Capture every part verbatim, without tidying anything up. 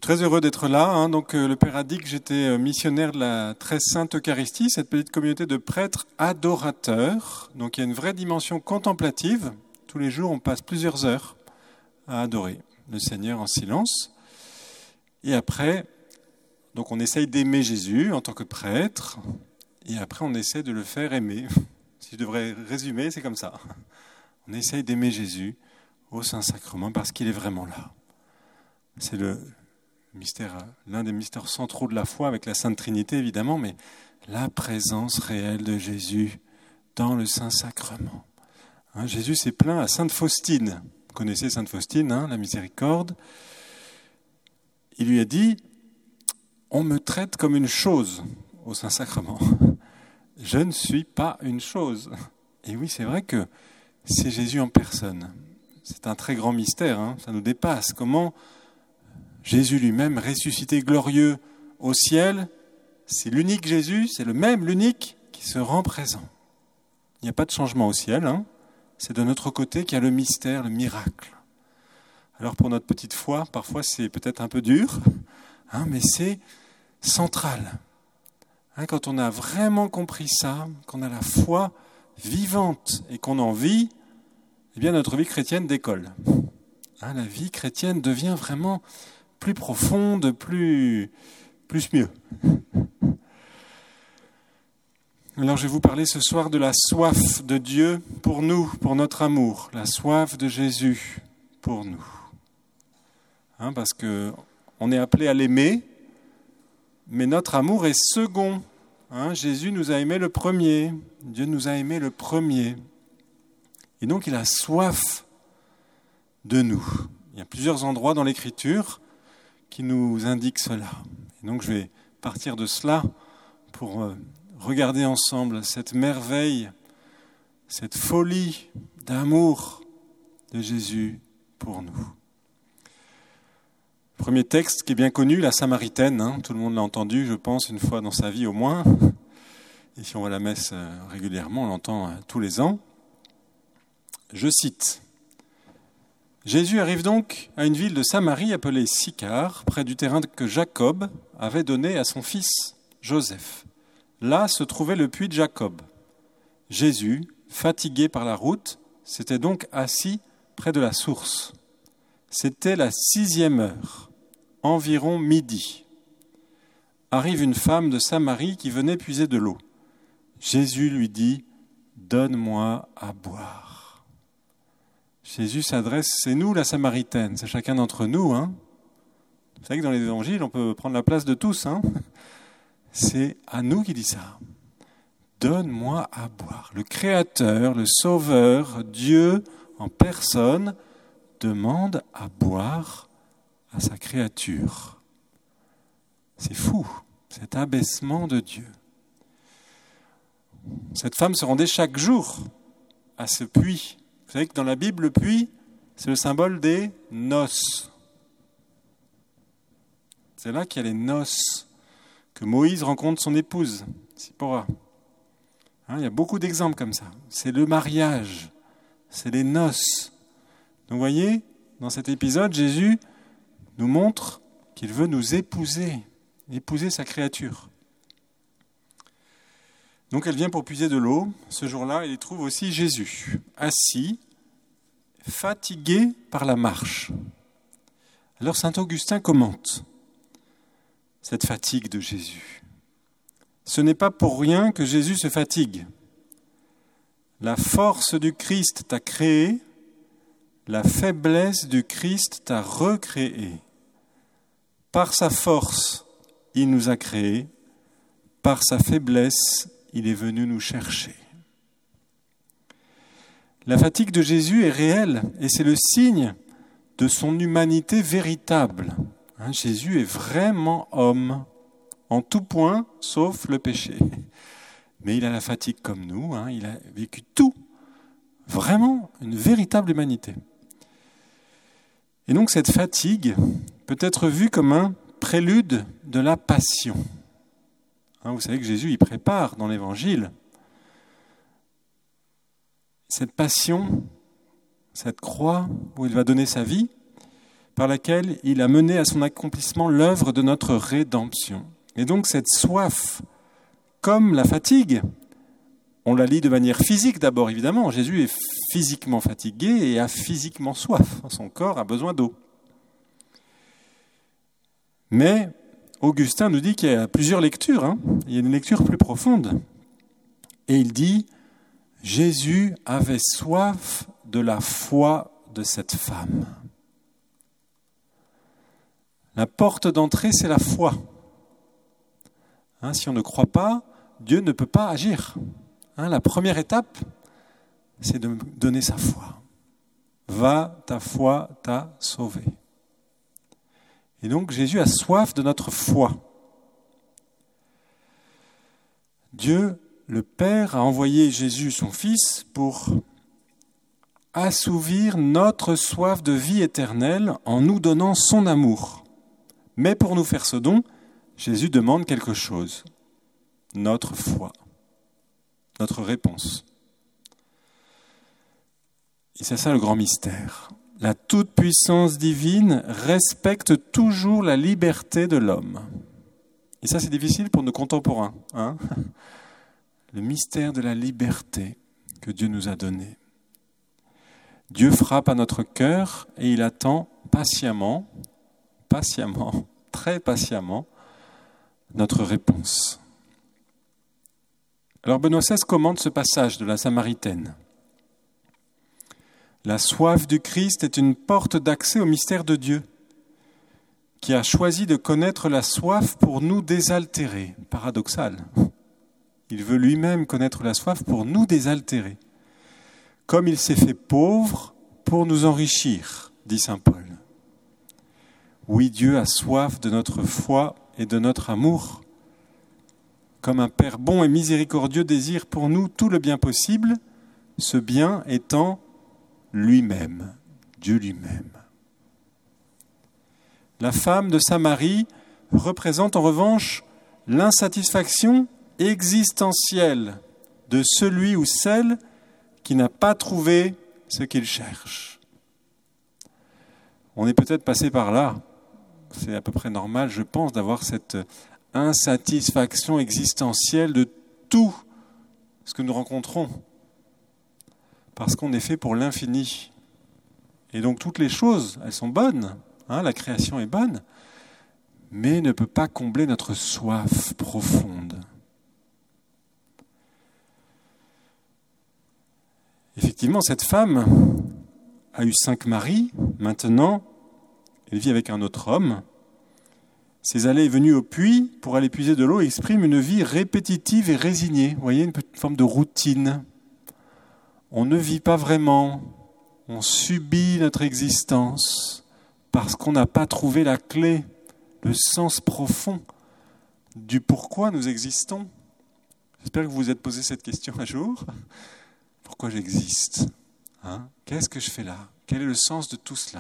suis très heureux d'être là. Hein. Donc, euh, le Père a dit que j'étais missionnaire de la très sainte Eucharistie, cette petite communauté de prêtres adorateurs. Donc, il y a une vraie dimension contemplative. Tous les jours, on passe plusieurs heures à adorer le Seigneur en silence. Et après, donc on essaye d'aimer Jésus en tant que prêtre. Et après, on essaie de le faire aimer. Si je devrais résumer, c'est comme ça. On essaye d'aimer Jésus au Saint-Sacrement parce qu'il est vraiment là. C'est le mystère, l'un des mystères centraux de la foi avec la Sainte Trinité, évidemment, mais la présence réelle de Jésus dans le Saint-Sacrement. Hein, Jésus s'est plaint à Sainte Faustine. Vous connaissez Sainte Faustine, hein, la miséricorde. Il lui a dit « On me traite comme une chose au Saint-Sacrement. Je ne suis pas une chose. » Et oui, c'est vrai que c'est Jésus en personne. C'est un très grand mystère, hein, ça nous dépasse. Comment Jésus lui-même, ressuscité glorieux au ciel, c'est l'unique Jésus, c'est le même, l'unique, qui se rend présent. Il n'y a pas de changement au ciel, hein. C'est de notre côté qu'il y a le mystère, le miracle. Alors pour notre petite foi, parfois c'est peut-être un peu dur, hein, mais c'est central. Hein, quand on a vraiment compris ça, qu'on a la foi vivante et qu'on en vit, eh bien notre vie chrétienne décolle. Hein, la vie chrétienne devient vraiment plus profonde, plus, plus mieux. Alors je vais vous parler ce soir de la soif de Dieu pour nous, pour notre amour, la soif de Jésus pour nous. Hein, parce qu'on est appelé à l'aimer, mais notre amour est second. Hein, Jésus nous a aimé le premier, Dieu nous a aimé le premier. Et donc il a soif de nous. Il y a plusieurs endroits dans l'Écriture qui nous indiquent cela. Et donc je vais partir de cela pour regarder ensemble cette merveille, cette folie d'amour de Jésus pour nous. Premier texte qui est bien connu, la Samaritaine. Hein, tout le monde l'a entendu, je pense, une fois dans sa vie au moins. Et si on va à la messe régulièrement, on l'entend tous les ans. Je cite. Jésus arrive donc à une ville de Samarie appelée Sychar, près du terrain que Jacob avait donné à son fils Joseph. Là se trouvait le puits de Jacob. Jésus, fatigué par la route, s'était donc assis près de la source. C'était la sixième heure, environ midi. Arrive une femme de Samarie qui venait puiser de l'eau. Jésus lui dit « Donne-moi à boire ». Jésus s'adresse, c'est nous la Samaritaine, c'est chacun d'entre nous. Hein. Vous savez que dans les évangiles, on peut prendre la place de tous. Hein. C'est à nous qu'il dit ça. Donne-moi à boire. Le Créateur, le Sauveur, Dieu en personne, demande à boire à sa créature. C'est fou, cet abaissement de Dieu. Cette femme se rendait chaque jour à ce puits. Vous savez que dans la Bible, le puits, c'est le symbole des noces. C'est là qu'il y a les noces, que Moïse rencontre son épouse, Sipora. Hein, il y a beaucoup d'exemples comme ça. C'est le mariage, c'est les noces. Donc vous voyez, dans cet épisode, Jésus nous montre qu'il veut nous épouser, épouser sa créature. Donc elle vient pour puiser de l'eau. Ce jour-là, elle y trouve aussi Jésus, assis, fatigué par la marche. Alors saint Augustin commente cette fatigue de Jésus. Ce n'est pas pour rien que Jésus se fatigue. La force du Christ t'a créé, la faiblesse du Christ t'a recréé. Par sa force, il nous a créés, par sa faiblesse, il est venu nous chercher. La fatigue de Jésus est réelle et c'est le signe de son humanité véritable. Hein, Jésus est vraiment homme, en tout point, sauf le péché. Mais il a la fatigue comme nous, hein, il a vécu tout, vraiment une véritable humanité. Et donc cette fatigue peut être vue comme un prélude de la passion. Hein, vous savez que Jésus y prépare dans l'Évangile cette passion, cette croix où il va donner sa vie, par laquelle il a mené à son accomplissement l'œuvre de notre rédemption. Et donc cette soif, comme la fatigue, on la lit de manière physique d'abord, évidemment. Jésus est physiquement fatigué et a physiquement soif. Son corps a besoin d'eau. Mais Augustin nous dit qu'il y a plusieurs lectures. Hein. Il y a une lecture plus profonde. Et il dit, Jésus avait soif de la foi de cette femme. La porte d'entrée, c'est la foi. Hein, si on ne croit pas, Dieu ne peut pas agir. Hein, la première étape, c'est de donner sa foi. Va, ta foi t'a sauvé. Et donc Jésus a soif de notre foi. Dieu, le Père, a envoyé Jésus, son Fils, pour assouvir notre soif de vie éternelle en nous donnant son amour. Mais pour nous faire ce don, Jésus demande quelque chose, notre foi, notre réponse. Et c'est ça le grand mystère. La toute-puissance divine respecte toujours la liberté de l'homme. Et ça, c'est difficile pour nos contemporains. Hein ? Le mystère de la liberté que Dieu nous a donné. Dieu frappe à notre cœur et il attend patiemment, patiemment, très patiemment, notre réponse. Alors Benoît seize commente ce passage de la Samaritaine. La soif du Christ est une porte d'accès au mystère de Dieu, qui a choisi de connaître la soif pour nous désaltérer. Paradoxal. Il veut lui-même connaître la soif pour nous désaltérer. Comme il s'est fait pauvre pour nous enrichir, dit saint Paul. Oui, Dieu a soif de notre foi et de notre amour. Comme un Père bon et miséricordieux désire pour nous tout le bien possible, ce bien étant lui-même, Dieu lui-même. La femme de Samarie représente en revanche l'insatisfaction existentielle de celui ou celle qui n'a pas trouvé ce qu'il cherche. On est peut-être passé par là. C'est à peu près normal, je pense, d'avoir cette insatisfaction existentielle de tout ce que nous rencontrons. Parce qu'on est fait pour l'infini. Et donc toutes les choses, elles sont bonnes. Hein, la création est bonne. Mais ne peut pas combler notre soif profonde. Effectivement, cette femme a eu cinq maris. Maintenant, elle vit avec un autre homme. Ses allées et venues au puits pour aller puiser de l'eau expriment une vie répétitive et résignée. Vous voyez, une petite forme de routine. On ne vit pas vraiment. On subit notre existence parce qu'on n'a pas trouvé la clé, le sens profond du pourquoi nous existons. J'espère que vous vous êtes posé cette question un jour. Pourquoi j'existe ? Hein ? Qu'est-ce que je fais là ? Quel est le sens de tout cela ?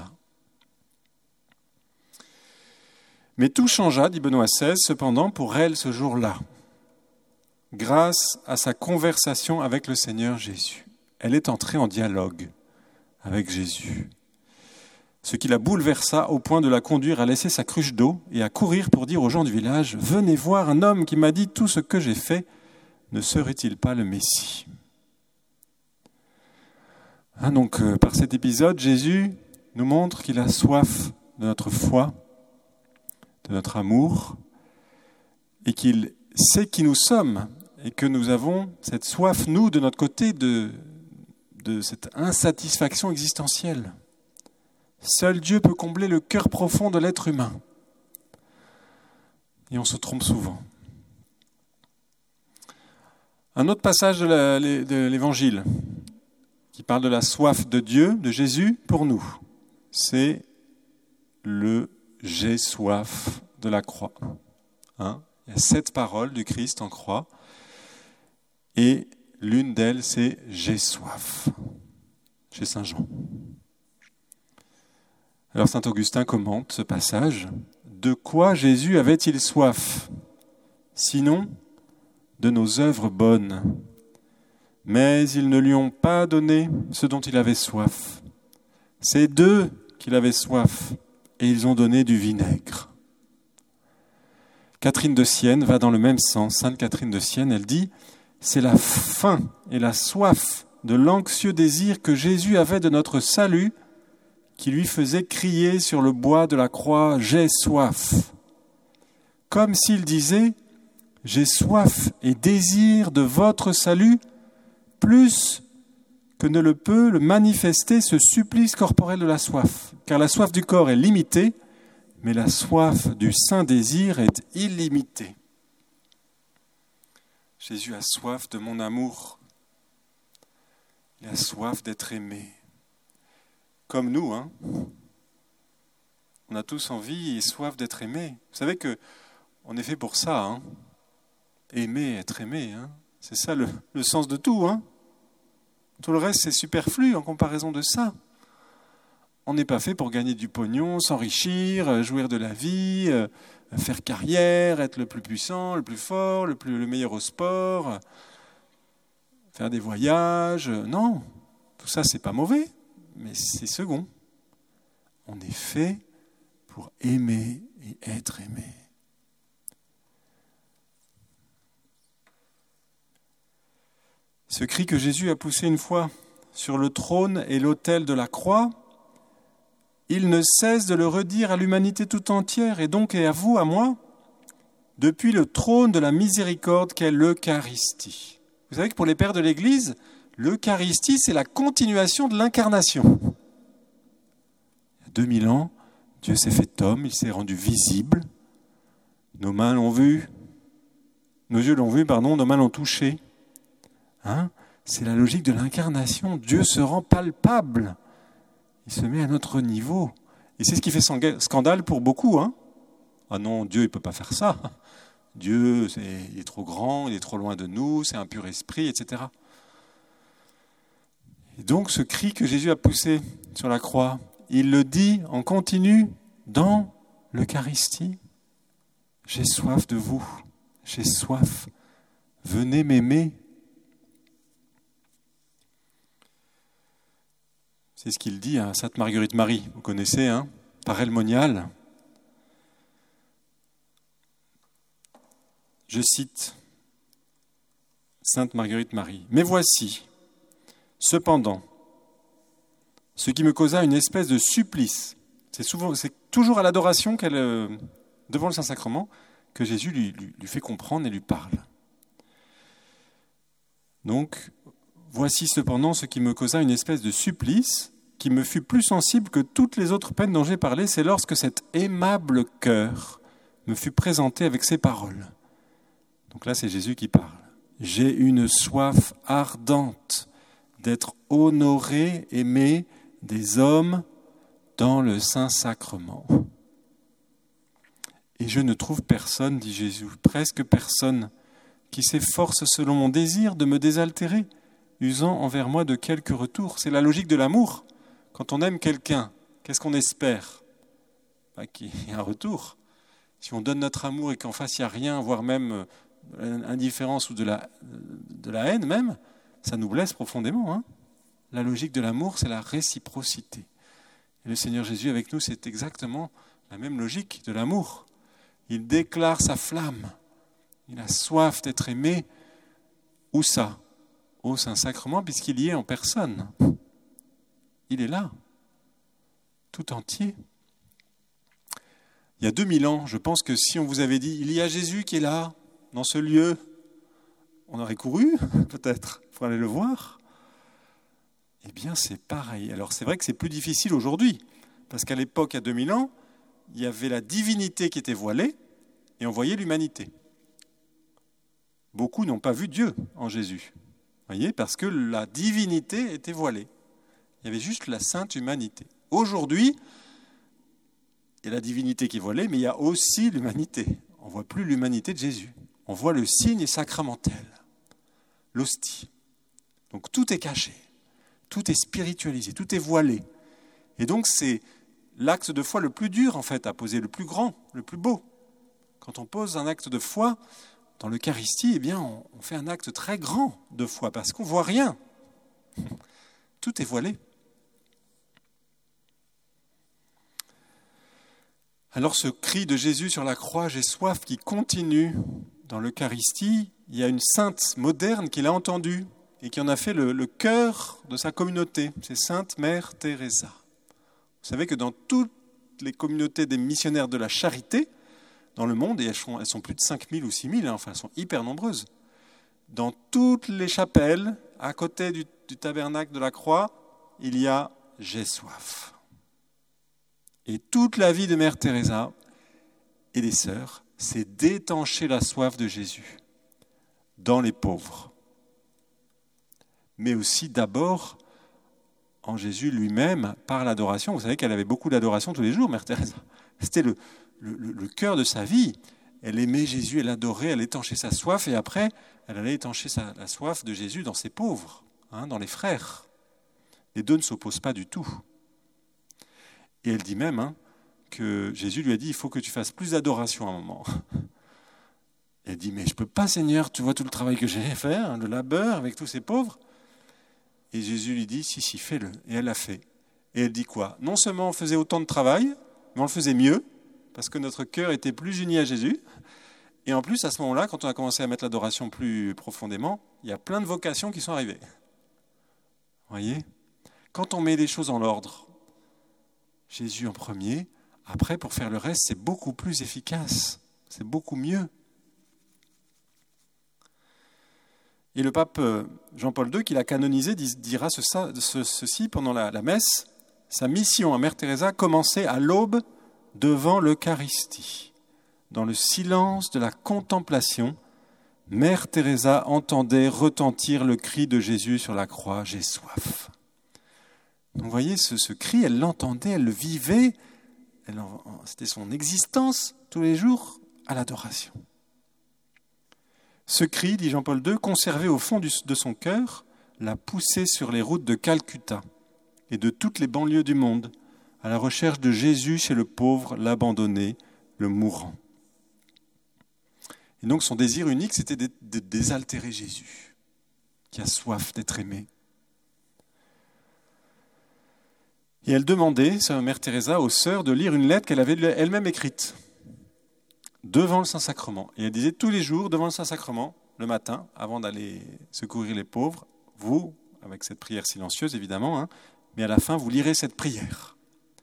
Mais tout changea, dit Benoît seize, cependant, pour elle ce jour-là, grâce à sa conversation avec le Seigneur Jésus. Elle est entrée en dialogue avec Jésus, ce qui la bouleversa au point de la conduire à laisser sa cruche d'eau et à courir pour dire aux gens du village « Venez voir un homme qui m'a dit tout ce que j'ai fait, ne serait-il pas le Messie ?» Hein, donc, euh, par cet épisode, Jésus nous montre qu'il a soif de notre foi, de notre amour, et qu'il sait qui nous sommes, et que nous avons cette soif, nous, de notre côté, de, de cette insatisfaction existentielle. Seul Dieu peut combler le cœur profond de l'être humain. Et on se trompe souvent. Un autre passage de, la, de l'Évangile qui parle de la soif de Dieu, de Jésus, pour nous, c'est le « j'ai soif » de la croix. Hein ? Il y a sept paroles du Christ en croix, et l'une d'elles, c'est « j'ai soif » chez saint Jean. Alors saint Augustin commente ce passage. De quoi Jésus avait-il soif ? Sinon, de nos œuvres bonnes. Mais ils ne lui ont pas donné ce dont il avait soif. C'est d'eux qu'il avait soif, et ils ont donné du vinaigre. Catherine de Sienne va dans le même sens. Sainte Catherine de Sienne, elle dit « C'est la faim et la soif de l'anxieux désir que Jésus avait de notre salut qui lui faisait crier sur le bois de la croix « J'ai soif ». Comme s'il disait « J'ai soif et désir de votre salut plus que ne le peut le manifester ce supplice corporel de la soif. Car la soif du corps est limitée, mais la soif du saint désir est illimitée. » Jésus a soif de mon amour. Il a soif d'être aimé. Comme nous, hein. On a tous envie et soif d'être aimé. Vous savez que on est fait pour ça, hein. Aimer, être aimé, hein. C'est ça le, le sens de tout, hein. Tout le reste, c'est superflu en comparaison de ça. On n'est pas fait pour gagner du pognon, s'enrichir, jouir de la vie, euh, faire carrière, être le plus puissant, le plus fort, le, plus, le meilleur au sport, faire des voyages. Non, tout ça, c'est pas mauvais, mais c'est second. On est fait pour aimer et être aimé. Ce cri que Jésus a poussé une fois sur le trône et l'autel de la croix, il ne cesse de le redire à l'humanité tout entière, et donc et à vous, à moi, depuis le trône de la miséricorde qu'est l'Eucharistie. Vous savez que pour les pères de l'Église, l'Eucharistie, c'est la continuation de l'incarnation. Il y a deux mille ans, Dieu s'est fait homme, il s'est rendu visible. Nos mains l'ont vu, nos yeux l'ont vu, pardon, nos mains l'ont touché. Hein? C'est la logique de l'incarnation. Dieu se rend palpable. Il se met à notre niveau. Et c'est ce qui fait scandale pour beaucoup. Hein? Ah non, Dieu, il ne peut pas faire ça. Dieu, c'est, il est trop grand, il est trop loin de nous, c'est un pur esprit, et cetera. Et donc, ce cri que Jésus a poussé sur la croix, il le dit en continu dans l'Eucharistie. J'ai soif de vous, j'ai soif. Venez m'aimer. C'est ce qu'il dit à Sainte Marguerite Marie, vous connaissez, hein, par El Monial. Je cite Sainte Marguerite Marie. « Mais voici, cependant, ce qui me causa une espèce de supplice. » C'est, souvent, c'est toujours à l'adoration, qu'elle, euh, devant le Saint-Sacrement, que Jésus lui, lui, lui fait comprendre et lui parle. Donc, voici cependant ce qui me causa une espèce de supplice qui me fut plus sensible que toutes les autres peines dont j'ai parlé, c'est lorsque cet aimable cœur me fut présenté avec ces paroles. Donc là, c'est Jésus qui parle. J'ai une soif ardente d'être honoré, aimé des hommes dans le Saint-Sacrement. Et je ne trouve personne, dit Jésus, presque personne, qui s'efforce selon mon désir de me désaltérer, usant envers moi de quelque retour. C'est la logique de l'amour. Quand on aime quelqu'un, qu'est-ce qu'on espère ? Bah, qu'il y ait un retour. Si on donne notre amour et qu'en face il n'y a rien, voire même indifférence ou de la, de la haine même, ça nous blesse profondément. Hein ? La logique de l'amour, c'est la réciprocité. Et le Seigneur Jésus avec nous, c'est exactement la même logique de l'amour. Il déclare sa flamme. Il a soif d'être aimé. Où ça ? Au Saint-Sacrement, puisqu'il y est en personne. Il est là, tout entier. Il y a deux mille ans, je pense que si on vous avait dit « Il y a Jésus qui est là, dans ce lieu », on aurait couru, peut-être, pour aller le voir. Eh bien, c'est pareil. Alors, c'est vrai que c'est plus difficile aujourd'hui, parce qu'à l'époque, il y a deux mille ans, il y avait la divinité qui était voilée, et on voyait l'humanité. Beaucoup n'ont pas vu Dieu en Jésus, voyez, parce que la divinité était voilée. Il y avait juste la sainte humanité. Aujourd'hui, il y a la divinité qui est voilée, mais il y a aussi l'humanité. On ne voit plus l'humanité de Jésus. On voit le signe sacramentel, l'hostie. Donc tout est caché, tout est spiritualisé, tout est voilé. Et donc c'est l'acte de foi le plus dur en fait à poser, le plus grand, le plus beau. Quand on pose un acte de foi dans l'Eucharistie, eh bien on, on fait un acte très grand de foi parce qu'on ne voit rien. Tout est voilé. Alors ce cri de Jésus sur la croix, j'ai soif, qui continue dans l'Eucharistie, il y a une sainte moderne qui l'a entendu et qui en a fait le, le cœur de sa communauté. C'est Sainte Mère Teresa. Vous savez que dans toutes les communautés des missionnaires de la charité, dans le monde, et elles sont, elles sont plus de cinq mille ou six mille, hein, enfin elles sont hyper nombreuses, dans toutes les chapelles, à côté du, du tabernacle de la croix, il y a « j'ai soif ». Et toute la vie de Mère Teresa et des sœurs, c'est d'étancher la soif de Jésus dans les pauvres. Mais aussi d'abord en Jésus lui-même par l'adoration. Vous savez qu'elle avait beaucoup d'adoration tous les jours, Mère Teresa. C'était le, le, le cœur de sa vie. Elle aimait Jésus, elle adorait, elle étanchait sa soif et après, elle allait étancher sa, la soif de Jésus dans ses pauvres, hein, dans les frères. Les deux ne s'opposent pas du tout. Et elle dit même hein, que Jésus lui a dit, il faut que tu fasses plus d'adoration à un moment. Et elle dit, mais je ne peux pas, Seigneur, tu vois tout le travail que j'ai à faire, le labeur avec tous ces pauvres. Et Jésus lui dit, si, si, fais-le. Et elle l'a fait. Et elle dit quoi ? Non seulement on faisait autant de travail, mais on le faisait mieux, parce que notre cœur était plus uni à Jésus. Et en plus, à ce moment-là, quand on a commencé à mettre l'adoration plus profondément, il y a plein de vocations qui sont arrivées. Vous voyez ? Quand on met les choses en ordre, Jésus en premier, après, pour faire le reste, c'est beaucoup plus efficace. C'est beaucoup mieux. Et le pape Jean-Paul deux, qui l'a canonisé, dira ceci pendant la, la messe. Sa mission à Mère Teresa commençait à l'aube devant l'Eucharistie. Dans le silence de la contemplation, Mère Teresa entendait retentir le cri de Jésus sur la croix, « J'ai soif ». Donc vous voyez, ce, ce cri, elle l'entendait, elle le vivait, elle, c'était son existence tous les jours à l'adoration. Ce cri, dit Jean-Paul deux, conservait au fond du, de son cœur la poussée sur les routes de Calcutta et de toutes les banlieues du monde, à la recherche de Jésus chez le pauvre, l'abandonné, le mourant. Et donc son désir unique, c'était de, de désaltérer Jésus, qui a soif d'être aimé. Et elle demandait, sa mère Teresa, aux sœurs de lire une lettre qu'elle avait elle-même écrite devant le Saint-Sacrement. Et elle disait tous les jours, devant le Saint-Sacrement, le matin, avant d'aller secourir les pauvres, vous, avec cette prière silencieuse évidemment, hein, mais à la fin, vous lirez cette prière.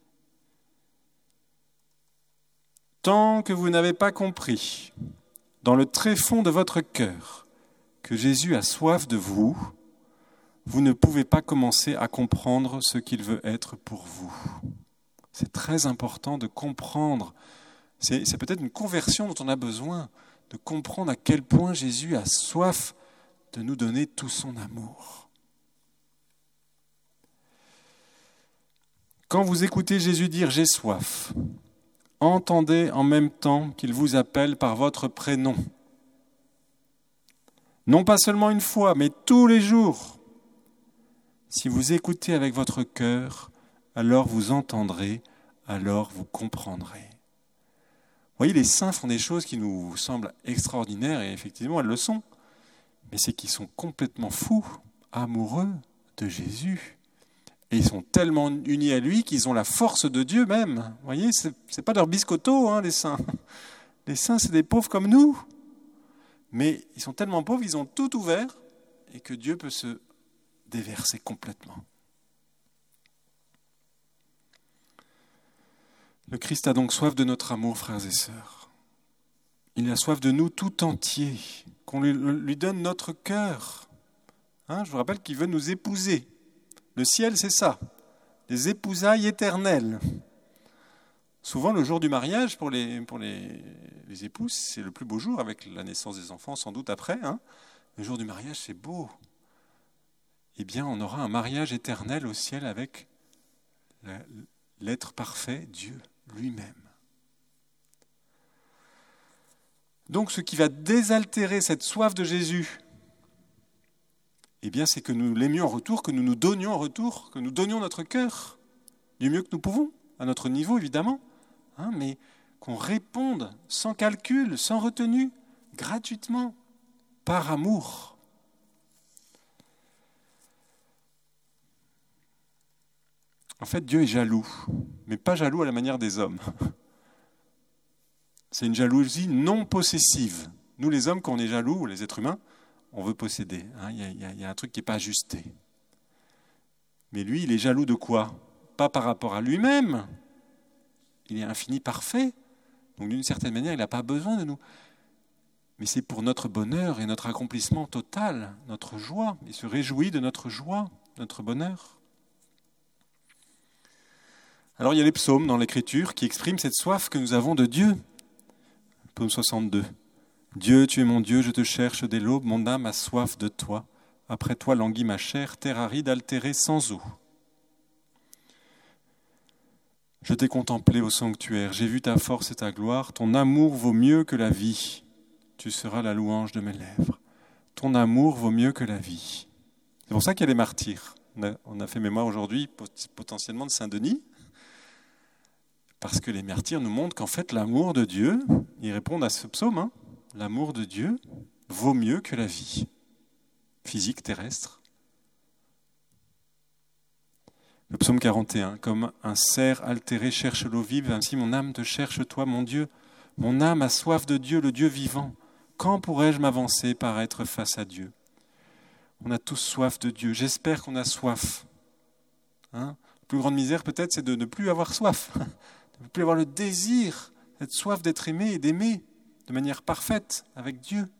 Tant que vous n'avez pas compris, dans le tréfonds de votre cœur, que Jésus a soif de vous, vous ne pouvez pas commencer à comprendre ce qu'il veut être pour vous. C'est très important de comprendre. C'est, c'est peut-être une conversion dont on a besoin, de comprendre à quel point Jésus a soif de nous donner tout son amour. Quand vous écoutez Jésus dire « j'ai soif », entendez en même temps qu'il vous appelle par votre prénom. Non pas seulement une fois, mais tous les jours. Si vous écoutez avec votre cœur, alors vous entendrez, alors vous comprendrez. Vous voyez, les saints font des choses qui nous semblent extraordinaires, et effectivement, elles le sont. Mais c'est qu'ils sont complètement fous, amoureux de Jésus. Et ils sont tellement unis à lui qu'ils ont la force de Dieu même. Vous voyez, c'est, c'est pas leur biscotto, hein, les saints. Les saints, c'est des pauvres comme nous. Mais ils sont tellement pauvres, ils ont tout ouvert, et que Dieu peut se déverser complètement. Le Christ a donc soif de notre amour, frères et sœurs. Il a soif de nous tout entiers, qu'on lui, lui donne notre cœur. Hein, je vous rappelle qu'il veut nous épouser. Le ciel, c'est ça, des épousailles éternelles. Souvent, le jour du mariage, pour les, pour les, les épouses, c'est le plus beau jour, avec la naissance des enfants, sans doute après. Hein. Le jour du mariage, c'est beau. Eh bien, on aura un mariage éternel au ciel avec l'être parfait, Dieu lui-même. Donc, ce qui va désaltérer cette soif de Jésus, eh bien, c'est que nous l'aimions en retour, que nous nous donnions en retour, que nous donnions notre cœur, du mieux que nous pouvons, à notre niveau, évidemment, hein, mais qu'on réponde sans calcul, sans retenue, gratuitement, par amour. En fait, Dieu est jaloux, mais pas jaloux à la manière des hommes. C'est une jalousie non possessive. Nous, les hommes, quand on est jaloux, les êtres humains, on veut posséder. Hein, il y a, il y a, il y a un truc qui n'est pas ajusté. Mais lui, il est jaloux de quoi? Pas par rapport à lui-même. Il est infini, parfait. Donc d'une certaine manière, il n'a pas besoin de nous. Mais c'est pour notre bonheur et notre accomplissement total, notre joie. Il se réjouit de notre joie, notre bonheur. Alors il y a les psaumes dans l'Écriture qui expriment cette soif que nous avons de Dieu. Psaume soixante-deux. Dieu, tu es mon Dieu, je te cherche dès l'aube, mon âme a soif de toi. Après toi languit ma chair, terre aride, altérée, sans eau. Je t'ai contemplé au sanctuaire, j'ai vu ta force et ta gloire. Ton amour vaut mieux que la vie. Tu seras la louange de mes lèvres. Ton amour vaut mieux que la vie. C'est pour ça qu'il y a les martyrs. On a, on a fait mémoire aujourd'hui potentiellement de Saint-Denis. Parce que les martyrs nous montrent qu'en fait, l'amour de Dieu, ils répondent à ce psaume, hein, l'amour de Dieu vaut mieux que la vie physique, terrestre. Le psaume quarante et un, comme un cerf altéré cherche l'eau vive, ainsi mon âme te cherche, toi, mon Dieu. Mon âme a soif de Dieu, le Dieu vivant. Quand pourrais-je m'avancer, paraître face à Dieu? On a tous soif de Dieu. J'espère qu'on a soif. Hein? La plus grande misère, peut-être, c'est de ne plus avoir soif. De ne plus avoir le désir, cette soif d'être aimé et d'aimer de manière parfaite avec Dieu.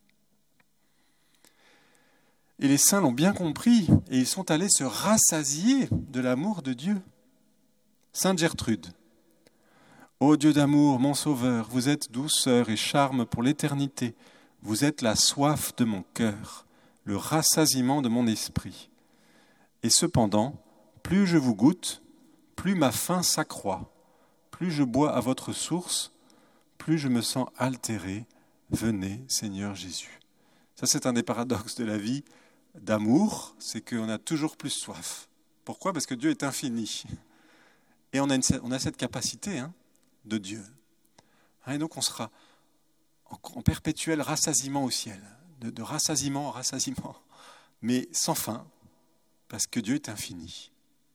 Et les saints l'ont bien compris et ils sont allés se rassasier de l'amour de Dieu. Sainte Gertrude. Ô Dieu d'amour, mon sauveur, vous êtes douceur et charme pour l'éternité. Vous êtes la soif de mon cœur, le rassasiement de mon esprit. Et cependant, plus je vous goûte, plus ma faim s'accroît. Plus je bois à votre source, plus je me sens altéré. Venez, Seigneur Jésus. Ça, c'est un des paradoxes de la vie d'amour, c'est qu'on a toujours plus soif. Pourquoi? Parce que Dieu est infini. Et on a, une, on a cette capacité hein, de Dieu. Et donc on sera en, en perpétuel rassasiement au ciel, de, de rassasiement en rassasiement, mais sans fin, parce que Dieu est infini.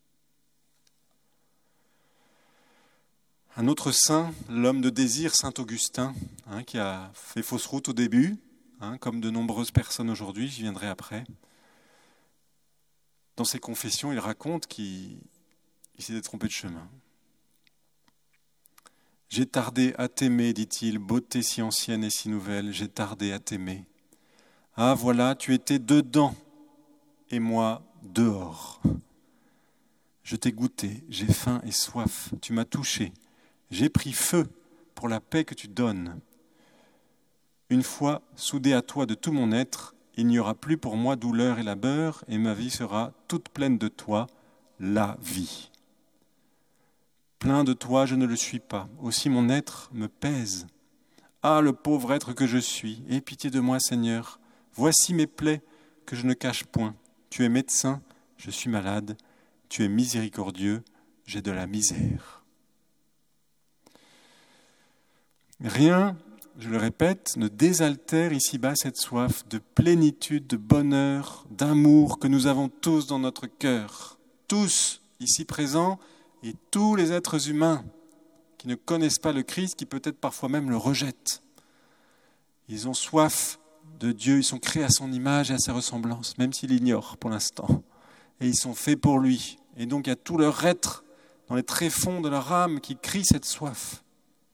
Un autre saint, l'homme de désir, saint Augustin, hein, qui a fait fausse route au début, hein, comme de nombreuses personnes aujourd'hui, j'y viendrai après. Dans ses confessions, il raconte qu'il il s'était trompé de chemin. « J'ai tardé à t'aimer, dit-il, beauté si ancienne et si nouvelle, j'ai tardé à t'aimer. Ah voilà, tu étais dedans et moi dehors. Je t'ai goûté, j'ai faim et soif, tu m'as touché. J'ai pris feu pour la paix que tu donnes. Une fois soudé à toi de tout mon être, il n'y aura plus pour moi douleur et labeur, et ma vie sera toute pleine de toi, la vie. Plein de toi, je ne le suis pas, aussi mon être me pèse. Ah, le pauvre être que je suis, aie pitié de moi, Seigneur. Voici mes plaies que je ne cache point. Tu es médecin, je suis malade. Tu es miséricordieux, j'ai de la misère. » Rien, je le répète, ne désaltère ici-bas cette soif de plénitude, de bonheur, d'amour que nous avons tous dans notre cœur. Tous, ici présents, et tous les êtres humains qui ne connaissent pas le Christ, qui peut-être parfois même le rejettent. Ils ont soif de Dieu, ils sont créés à son image et à sa ressemblance, même s'ils l'ignorent pour l'instant. Et ils sont faits pour lui. Et donc il y a tout leur être, dans les tréfonds de leur âme, qui crie cette soif.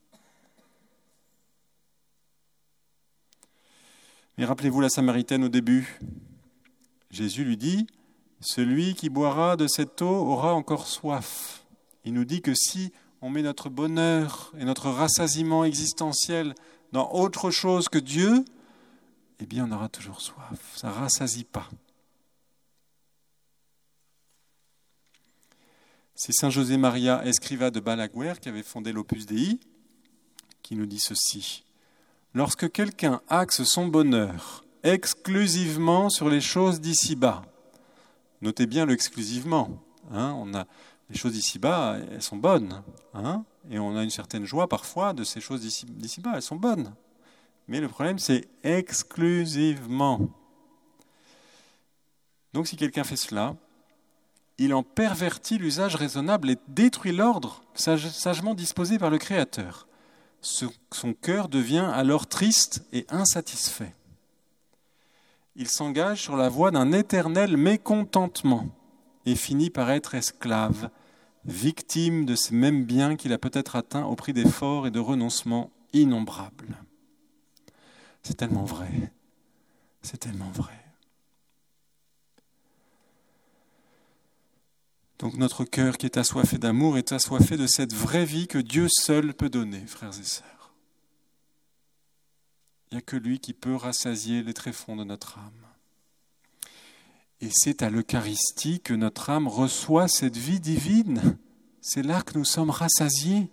Mais rappelez-vous la Samaritaine au début. Jésus lui dit, « Celui qui boira de cette eau aura encore soif. » Il nous dit que si on met notre bonheur et notre rassasiement existentiel dans autre chose que Dieu, eh bien on aura toujours soif. Ça ne rassasie pas. C'est Saint José Maria Escrivá de Balaguer qui avait fondé l'Opus Dei, qui nous dit ceci. Lorsque quelqu'un axe son bonheur exclusivement sur les choses d'ici-bas, notez bien le exclusivement, hein, on a, les choses d'ici-bas, elles sont bonnes, hein, et on a une certaine joie parfois de ces choses d'ici, d'ici-bas, elles sont bonnes. Mais le problème, c'est exclusivement. Donc si quelqu'un fait cela, il en pervertit l'usage raisonnable et détruit l'ordre sage, sagement disposé par le Créateur. son cœur devient alors triste et insatisfait. Il s'engage sur la voie d'un éternel mécontentement et finit par être esclave, victime de ces mêmes biens qu'il a peut-être atteints au prix d'efforts et de renoncements innombrables. C'est tellement vrai. C'est tellement vrai. Donc notre cœur qui est assoiffé d'amour est assoiffé de cette vraie vie que Dieu seul peut donner, frères et sœurs. Il n'y a que lui qui peut rassasier les tréfonds de notre âme. Et c'est à l'Eucharistie que notre âme reçoit cette vie divine. C'est là que nous sommes rassasiés.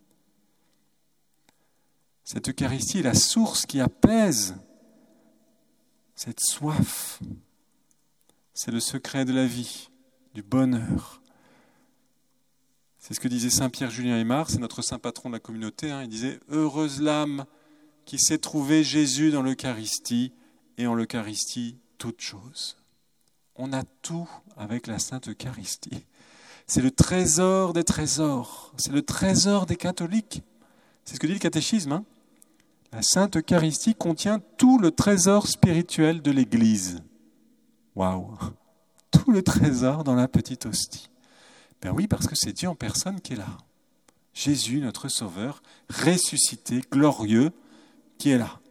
Cette Eucharistie est la source qui apaise cette soif. C'est le secret de la vie, du bonheur. C'est ce que disait saint Pierre Julien Aymar, c'est notre saint patron de la communauté. Hein, il disait « Heureuse l'âme qui sait trouver Jésus dans l'Eucharistie et en l'Eucharistie toute chose. » On a tout avec la Sainte Eucharistie. C'est le trésor des trésors. C'est le trésor des catholiques. C'est ce que dit le catéchisme. Hein. La Sainte Eucharistie contient tout le trésor spirituel de l'Église. Waouh! Tout le trésor dans la petite hostie. Ben oui, parce que c'est Dieu en personne qui est là. Jésus, notre Sauveur, ressuscité, glorieux, qui est là.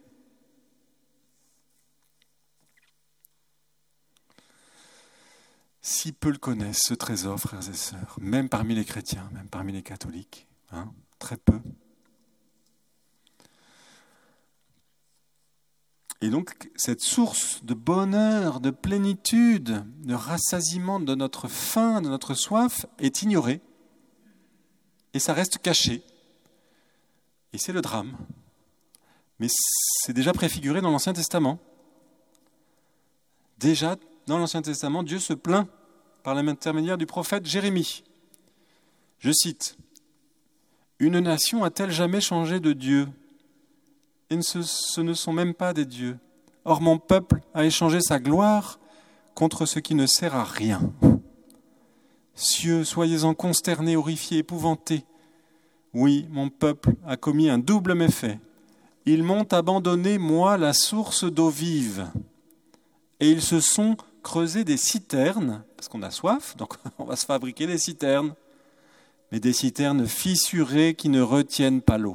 Si peu le connaissent, ce trésor, frères et sœurs, même parmi les chrétiens, même parmi les catholiques, hein, très peu. Et donc, cette source de bonheur, de plénitude, de rassasiement de notre faim, de notre soif, est ignorée. Et ça reste caché. Et c'est le drame. Mais c'est déjà préfiguré dans l'Ancien Testament. Déjà, dans l'Ancien Testament, Dieu se plaint par l'intermédiaire du prophète Jérémie. Je cite, « Une nation a-t-elle jamais changé de Dieu ? Et ce, ce ne sont même pas des dieux. Or mon peuple a échangé sa gloire contre ce qui ne sert à rien. Cieux, soyez-en consternés, horrifiés, épouvantés. Oui, mon peuple a commis un double méfait. Ils m'ont abandonné, moi, la source d'eau vive. Et ils se sont creusés des citernes, parce qu'on a soif, donc on va se fabriquer des citernes, mais des citernes fissurées qui ne retiennent pas l'eau. »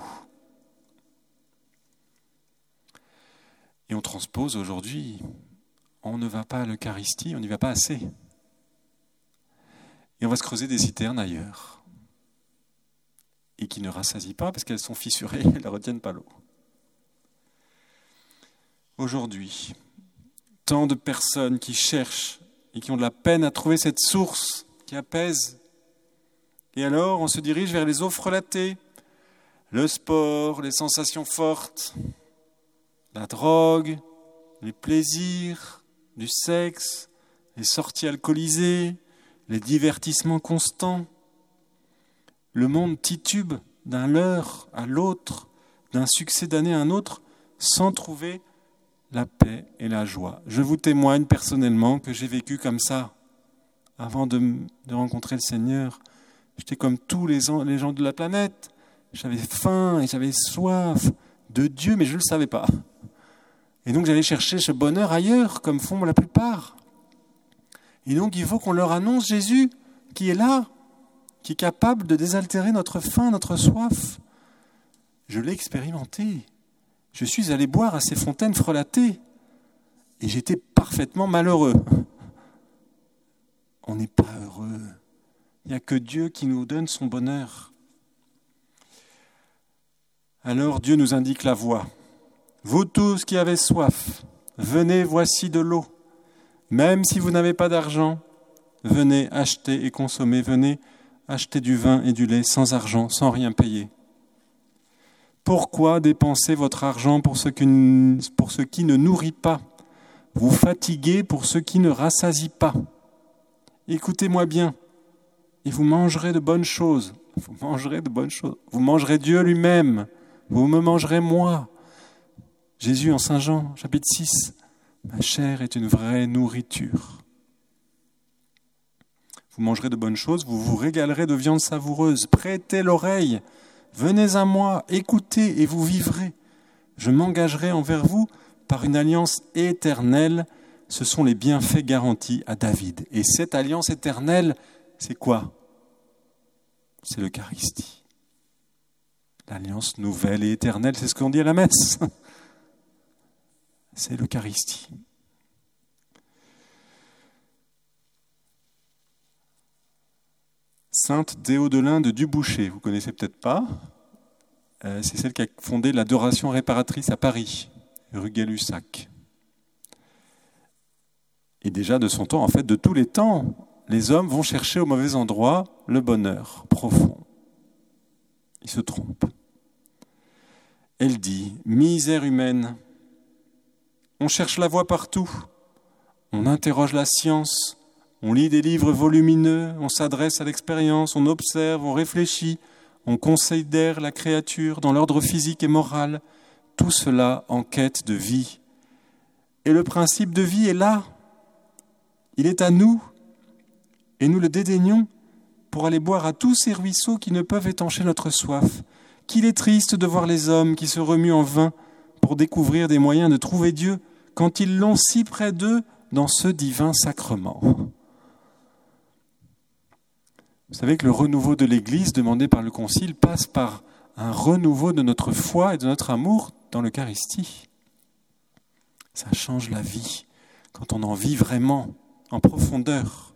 Et on transpose aujourd'hui, on ne va pas à l'Eucharistie, on n'y va pas assez. Et on va se creuser des citernes ailleurs. Et qui ne rassasient pas parce qu'elles sont fissurées, elles ne retiennent pas l'eau. Aujourd'hui, tant de personnes qui cherchent et qui ont de la peine à trouver cette source qui apaise. Et alors, on se dirige vers les eaux frelatées, le sport, les sensations fortes, la drogue, les plaisirs, du sexe, les sorties alcoolisées, les divertissements constants. Le monde titube d'un leurre à l'autre, d'un succès d'année à un autre, sans trouver la paix et la joie. Je vous témoigne personnellement que j'ai vécu comme ça. Avant de, de rencontrer le Seigneur, j'étais comme tous les, les gens de la planète. J'avais faim et j'avais soif de Dieu, mais je ne le savais pas. Et donc j'allais chercher ce bonheur ailleurs, comme font la plupart. Et donc il faut qu'on leur annonce Jésus, qui est là, qui est capable de désaltérer notre faim, notre soif. Je l'ai expérimenté. Je suis allé boire à ces fontaines frelatées. Et j'étais parfaitement malheureux. On n'est pas heureux. Il n'y a que Dieu qui nous donne son bonheur. Alors Dieu nous indique la voie. Vous tous qui avez soif, venez, voici de l'eau. Même si vous n'avez pas d'argent, venez acheter et consommer. Venez acheter du vin et du lait sans argent, sans rien payer. Pourquoi dépenser votre argent pour ce qui, pour ce qui ne nourrit pas, vous fatiguez pour ce qui ne rassasie pas? Écoutez-moi bien, et vous mangerez de bonnes choses. Vous mangerez de bonnes choses. Vous mangerez Dieu lui-même. Vous me mangerez moi. Jésus en Saint Jean, chapitre six, ma chair est une vraie nourriture. Vous mangerez de bonnes choses, vous vous régalerez de viande savoureuse. Prêtez l'oreille, Venez à moi, écoutez et vous vivrez. Je m'engagerai envers vous par une alliance éternelle. Ce sont les bienfaits garantis à David. Et cette alliance éternelle, c'est quoi ? C'est l'Eucharistie. L'alliance nouvelle et éternelle, c'est ce qu'on dit à la messe. C'est l'Eucharistie. Sainte Déodelinde de Dubouché, vous ne connaissez peut-être pas, euh, c'est celle qui a fondé l'adoration réparatrice à Paris, rue Gay-Lussac. Et déjà de son temps, en fait, de tous les temps, les hommes vont chercher au mauvais endroit le bonheur profond. Ils se trompent. Elle dit, misère humaine, on cherche la voie partout, on interroge la science, on lit des livres volumineux, on s'adresse à l'expérience, on observe, on réfléchit, on considère la créature dans l'ordre physique et moral, tout cela en quête de vie. Et le principe de vie est là, il est à nous, et nous le dédaignons pour aller boire à tous ces ruisseaux qui ne peuvent étancher notre soif. Qu'il est triste de voir les hommes qui se remuent en vain pour découvrir des moyens de trouver Dieu quand ils l'ont si près d'eux dans ce divin sacrement. Vous savez que le renouveau de l'Église demandé par le Concile passe par un renouveau de notre foi et de notre amour dans l'Eucharistie. Ça change la vie quand on en vit vraiment en profondeur.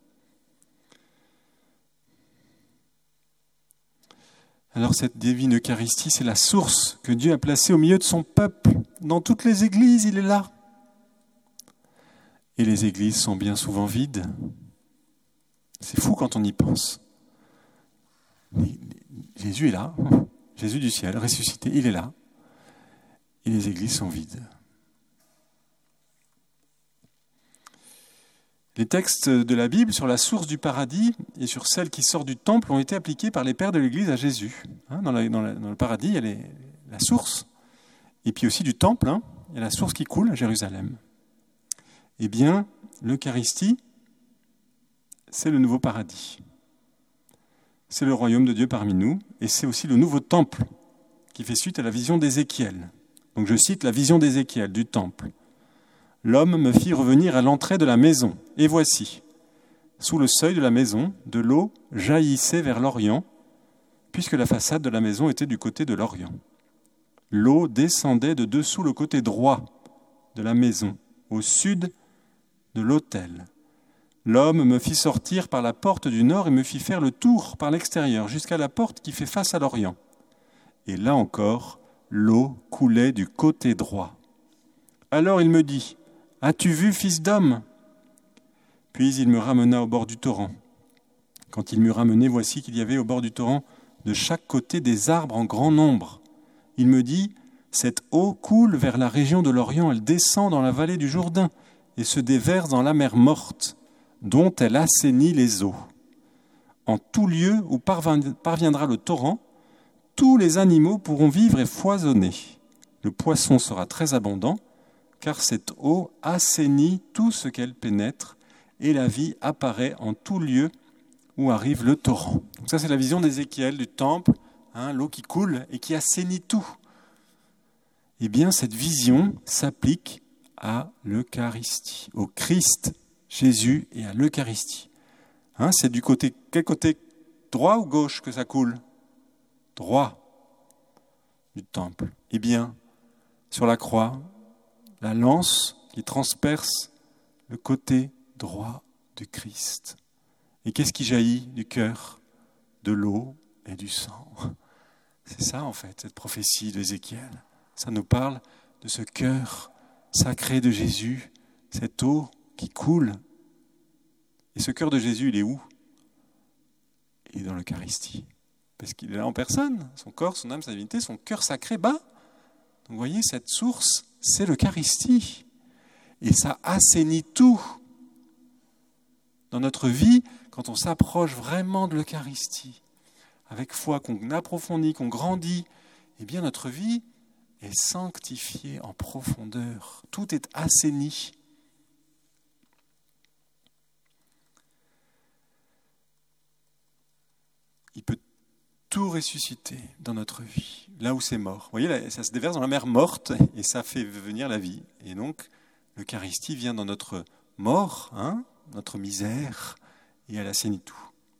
Alors cette divine Eucharistie, c'est la source que Dieu a placée au milieu de son peuple. Dans toutes les églises, il est là. Et les églises sont bien souvent vides. C'est fou quand on y pense. Mais Jésus est là, Jésus du ciel, ressuscité, il est là. Et les églises sont vides. Les textes de la Bible sur la source du paradis et sur celle qui sort du temple ont été appliqués par les pères de l'Église à Jésus. Hein, dans, la, dans, la, dans le paradis, il y a les, la source, et puis aussi du temple, hein, il y a la source qui coule à Jérusalem. Eh bien, l'Eucharistie, c'est le nouveau paradis. C'est le royaume de Dieu parmi nous, et c'est aussi le nouveau temple qui fait suite à la vision d'Ézéchiel. Donc je cite la vision d'Ézéchiel du temple. L'homme me fit revenir à l'entrée de la maison, et voici, sous le seuil de la maison, de l'eau jaillissait vers l'Orient, puisque la façade de la maison était du côté de l'Orient. L'eau descendait de dessous le côté droit de la maison, au sud de l'autel. L'homme me fit sortir par la porte du nord et me fit faire le tour par l'extérieur, jusqu'à la porte qui fait face à l'Orient. Et là encore, l'eau coulait du côté droit. Alors il me dit, « As-tu vu, fils d'homme ?» Puis il me ramena au bord du torrent. Quand il m'eut ramené, voici qu'il y avait au bord du torrent de chaque côté des arbres en grand nombre. Il me dit, « Cette eau coule vers la région de l'Orient, elle descend dans la vallée du Jourdain et se déverse dans la mer morte, dont elle assainit les eaux. En tout lieu où parviendra le torrent, tous les animaux pourront vivre et foisonner. Le poisson sera très abondant, car cette eau assainit tout ce qu'elle pénètre, et la vie apparaît en tout lieu où arrive le torrent. » Donc ça, c'est la vision d'Ézéchiel du temple, hein, l'eau qui coule et qui assainit tout. Eh bien, cette vision s'applique à l'Eucharistie, au Christ, Jésus et à l'Eucharistie. Hein, c'est du côté, quel côté, droit ou gauche que ça coule ? Droit du temple. Eh bien, sur la croix, la lance qui transperce le côté droit du Christ. Et qu'est-ce qui jaillit du cœur ? De l'eau et du sang. C'est ça, en fait, cette prophétie d'Ézéchiel. Ça nous parle de ce cœur sacré de Jésus, cette eau qui coule. Et ce cœur de Jésus, il est où ? Il est dans l'Eucharistie. Parce qu'il est là en personne. Son corps, son âme, sa divinité, son cœur sacré bat. Donc vous voyez, cette source, c'est l'Eucharistie. Et ça assainit tout. Dans notre vie, quand on s'approche vraiment de l'Eucharistie, avec foi, qu'on approfondit, qu'on grandit, eh bien notre vie est sanctifiée en profondeur. Tout est assaini. Il peut tout ressusciter dans notre vie, là où c'est mort. Vous voyez, ça se déverse dans la mer morte et ça fait venir la vie. Et donc, l'Eucharistie vient dans notre mort, hein, notre misère, et elle assainit tout.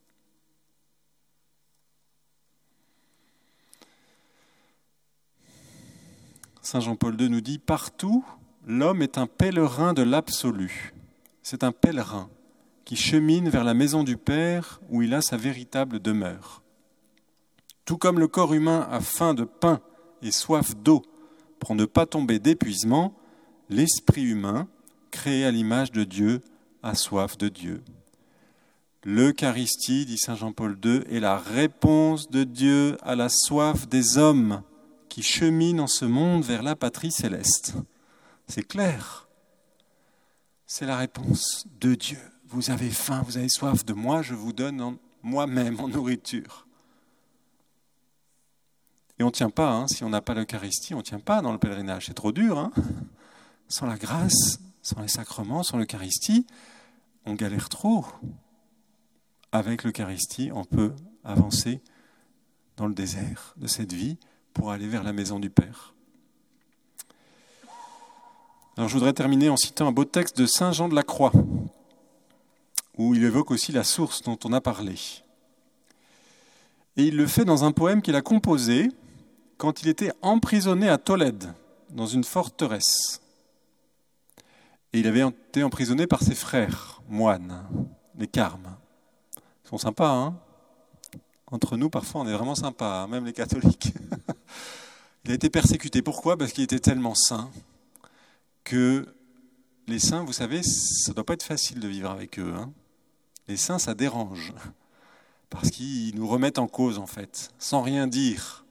Saint Jean-Paul deux nous dit « Partout, l'homme est un pèlerin de l'absolu. C'est un pèlerin qui chemine vers la maison du Père où il a sa véritable demeure. Tout comme le corps humain a faim de pain et soif d'eau pour ne pas tomber d'épuisement, l'esprit humain, créé à l'image de Dieu, a soif de Dieu. L'Eucharistie, dit saint Jean-Paul deux, est la réponse de Dieu à la soif des hommes qui cheminent en ce monde vers la patrie céleste. » C'est clair. C'est la réponse de Dieu. Vous avez faim, vous avez soif de moi, je vous donne en moi-même en nourriture. Et on ne tient pas, hein, si on n'a pas l'Eucharistie, on ne tient pas dans le pèlerinage. C'est trop dur. Hein. Sans la grâce, sans les sacrements, sans l'Eucharistie, on galère trop. Avec l'Eucharistie, on peut avancer dans le désert de cette vie pour aller vers la maison du Père. Alors je voudrais terminer en citant un beau texte de saint Jean de la Croix, où il évoque aussi la source dont on a parlé. Et il le fait dans un poème qu'il a composé quand il était emprisonné à Tolède, dans une forteresse. Et il avait été emprisonné par ses frères, moines, les carmes. Ils sont sympas, hein ? Entre nous, parfois, on est vraiment sympas, hein, même les catholiques. Il a été persécuté. Pourquoi ? Parce qu'il était tellement saint que les saints, vous savez, ça ne doit pas être facile de vivre avec eux. Hein. Les saints, ça dérange. Parce qu'ils nous remettent en cause, en fait, sans rien dire.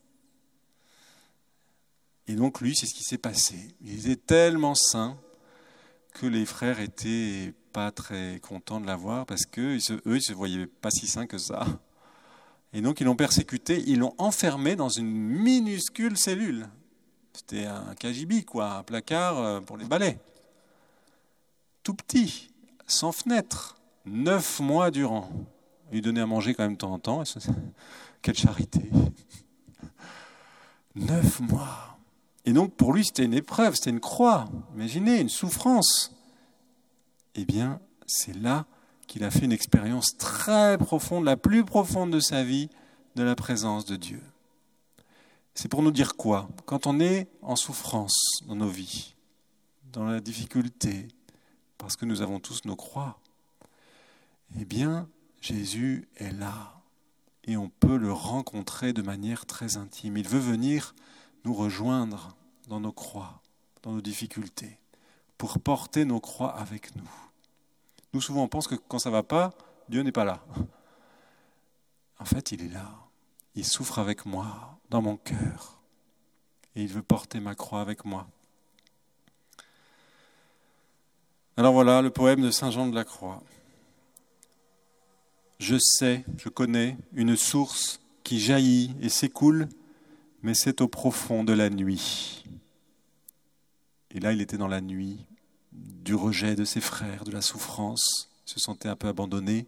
Et donc, lui, c'est ce qui s'est passé. Il était tellement saint que les frères étaient pas très contents de l'avoir parce qu'eux, ils ne se voyaient pas si saints que ça. Et donc, ils l'ont persécuté, ils l'ont enfermé dans une minuscule cellule. C'était un K G B, quoi, un placard pour les balais. Tout petit, sans fenêtre, neuf mois durant. Il lui donnait à manger quand même de temps en temps. Quelle charité. Neuf mois. Et donc, pour lui, c'était une épreuve, c'était une croix. Imaginez, une souffrance. Eh bien, c'est là qu'il a fait une expérience très profonde, la plus profonde de sa vie, de la présence de Dieu. C'est pour nous dire quoi ? Quand on est en souffrance dans nos vies, dans la difficulté, parce que nous avons tous nos croix, eh bien, Jésus est là et on peut le rencontrer de manière très intime. Il veut venir nous rejoindre dans nos croix, dans nos difficultés, pour porter nos croix avec nous. Nous, souvent, on pense que quand ça ne va pas, Dieu n'est pas là. En fait, il est là. Il souffre avec moi, dans mon cœur. Et il veut porter ma croix avec moi. Alors voilà, le poème de saint Jean de la Croix. Je sais, je connais une source qui jaillit et s'écoule, mais c'est au profond de la nuit. Et là, il était dans la nuit, du rejet de ses frères, de la souffrance, il se sentait un peu abandonné.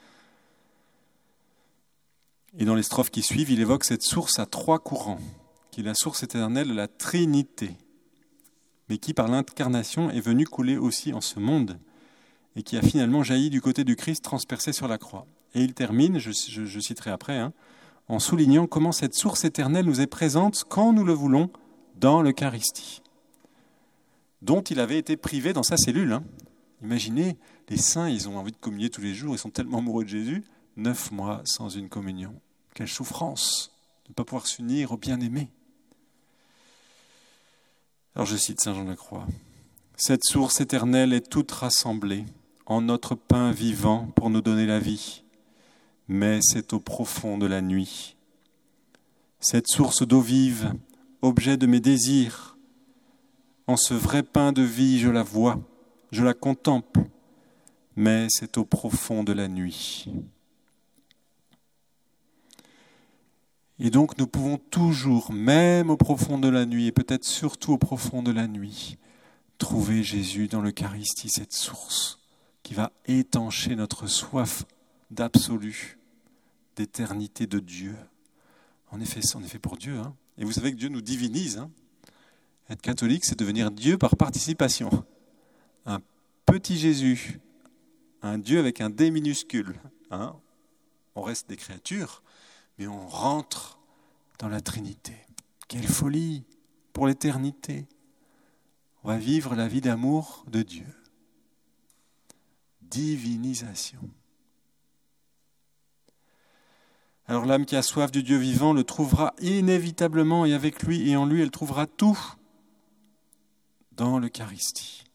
Et dans les strophes qui suivent, il évoque cette source à trois courants, qui est la source éternelle de la Trinité, mais qui, par l'incarnation, est venue couler aussi en ce monde, et qui a finalement jailli du côté du Christ transpercé sur la croix. Et il termine, je, je, je citerai après, hein, en soulignant comment cette source éternelle nous est présente quand nous le voulons dans l'Eucharistie, dont il avait été privé dans sa cellule. Hein. Imaginez, les saints, ils ont envie de communier tous les jours, ils sont tellement amoureux de Jésus, neuf mois sans une communion. Quelle souffrance de ne pas pouvoir s'unir au bien-aimé. Alors je cite saint Jean de la Croix. « Cette source éternelle est toute rassemblée en notre pain vivant pour nous donner la vie, mais c'est au profond de la nuit. Cette source d'eau vive, objet de mes désirs, en ce vrai pain de vie je la vois, je la contemple, mais c'est au profond de la nuit. » Et donc nous pouvons toujours, même au profond de la nuit, et peut-être surtout au profond de la nuit, trouver Jésus dans l'Eucharistie, cette source qui va étancher notre soif d'absolu, d'éternité de Dieu, on est fait, on est fait pour Dieu. Hein. Et vous savez que Dieu nous divinise. Hein. Être catholique, c'est devenir Dieu par participation. Un petit Jésus, un Dieu avec un D minuscule. Hein. On reste des créatures, mais on rentre dans la Trinité. Quelle folie pour l'éternité. On va vivre la vie d'amour de Dieu. Divinisation. Alors l'âme qui a soif du Dieu vivant le trouvera inévitablement, et avec lui et en lui, elle trouvera tout dans l'Eucharistie.